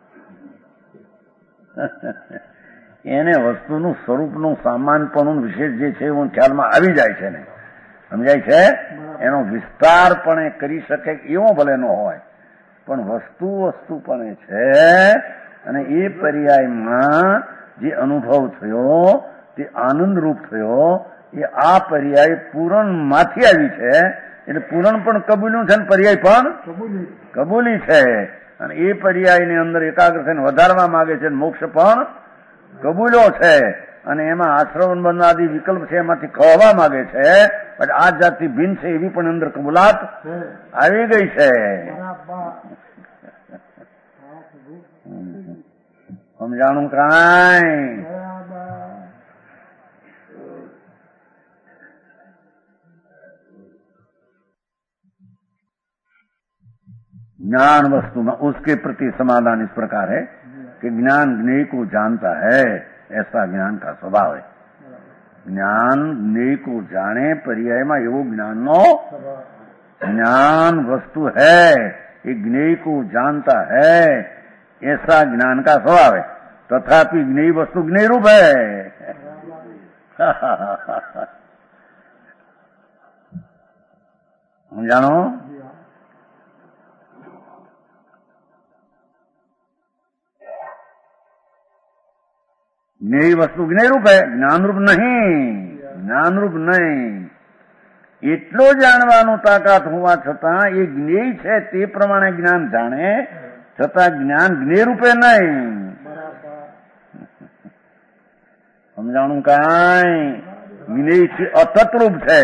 એને વસ્તુનું સ્વરૂપનું સામાનપણું વિશેષ જે છે એવું ખ્યાલમાં આવી જાય છે ને, સમજાય છે? એનો વિસ્તારપણે કરી શકે એવો ભલે ન હોય, પણ વસ્તુ વસ્તુપણે છે અને એ પર્યાયમાં જે અનુભવ થયો તે આનંદરૂપ થયો, એ આ પર્યાય પૂરણમાંથી આવી છે। એટલે પૂરણ પણ કબૂલ્યું છે ને પર્યાય પણ કબૂલી છે, અને એ પર્યાયની અંદર એકાગ્ર થઈને વધારવા માંગે છે, મોક્ષ પણ કબૂલ્યો છે, અને એમાં આશ્રવણ બંધાદી વિકલ્પ છે એમાંથી કહેવા માંગે છે, પણ આ જાતિ ભિન્ન છે એવી પણ અંદર કબૂલાત આવી ગઈ છે। સમજાણું કાંઈ? ज्ञान वस्तु में उसके प्रति समाधान इस प्रकार है कि ज्ञान ज्ञेय को जानता है, ऐसा ज्ञान का स्वभाव है। ज्ञान ज्ञेय को जाने पर्याय में एवो ज्ञान नो ज्ञान वस्तु है, ये ज्ञेय को जानता है, ऐसा ज्ञान का स्वभाव है। तथापि ज्ञेय वस्तु ज्ञेय रूप है। जानो ज्ञेय वस्तु ज्ञेय रूप है, ज्ञान रूप नहीं। ज्ञान रूप नहीं। એટલો જાણવાનું તાકાત હોવા છતાં એ જ્ઞેય છે તે પ્રમાણે જ્ઞાન જાણે, છતાં જ્ઞાન જ્ઞેય રૂપે નહીં। સમજાણું કાંઈ? જ્ઞેય થી અતતરૂપ છે।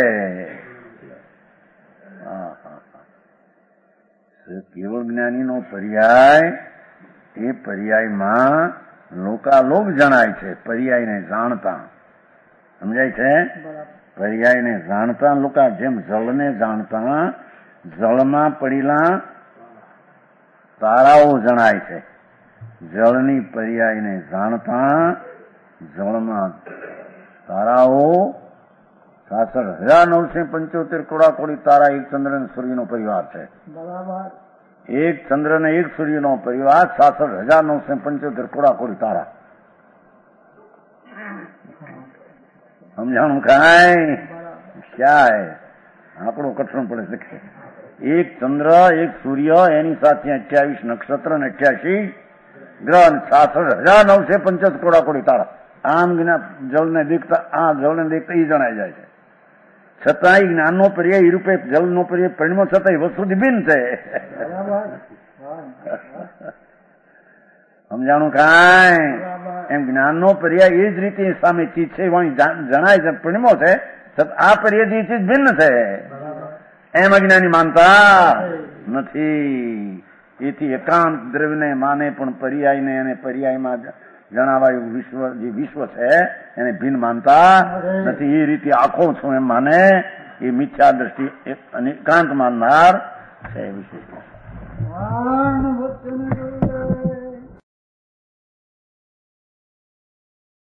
કેવળ જ્ઞાનીનો પર્યાય, એ પર્યાયમાં લોકાલોક જણાય છે, પર્યાયને જાણતા। સમજાય છે? પર્યાયને જાણતા લોકા જેમ જળને જાણતા જળમાં પડેલા તારાઓ જણાય છે, જળની પર્યાયને જાણતા જળમાં તારાઓ સાસઠ હજાર નવસો પંચોતેર કોડા કોડી તારા એક ચંદ્ર અને સૂર્યનો પરિવાર છે। એક ચંદ્ર ને એક સૂર્યનો પરિવાર, સાસઠ હજાર નવસો પંચોતેર કોડા કોડી તારા। સમજાણું કાંઈ? क्या है? આંકડો કઠણ પડે છે। એક ચંદ્ર, એક સૂર્ય, એની સાથે અઠ્યાવીસ નક્ષત્ર ને અઠ્યાસી ગ્રહ, સાસઠ હજાર નવસો પંચોતેર કોડા કોડી તારા। આમ જળને દેખતા આ જળને દેખતા એ જણાઈ જાય છે, છતાં જ્ઞાનનો પર્યાય એ રૂપે જલનો પર્યાય પરિણમો છતાં એ વસ્તુથી ભિન્ન છે। સમજાણું કાંઈ? એમ જ્ઞાનનો પર્યાય એ જ રીતે સામે ચીજ છે જણાય છે, પરિણમો છે, છતાં આ પર્યાયથી ચીજ ભિન્ન છે એમ અજ્ઞાની માનતા નથી। એથી એકાંત દ્રવ્યને માને પણ પર્યાયને અને પર્યાયમાં જણાવાયું વિશ્વ જે વિશ્વ છે એને ભિન્ન માનતા નથી। એ રીતે આખો છું એમ માને, એ મિથ્યા દ્રષ્ટિ એકાંત માનનાર છે। વિશેષ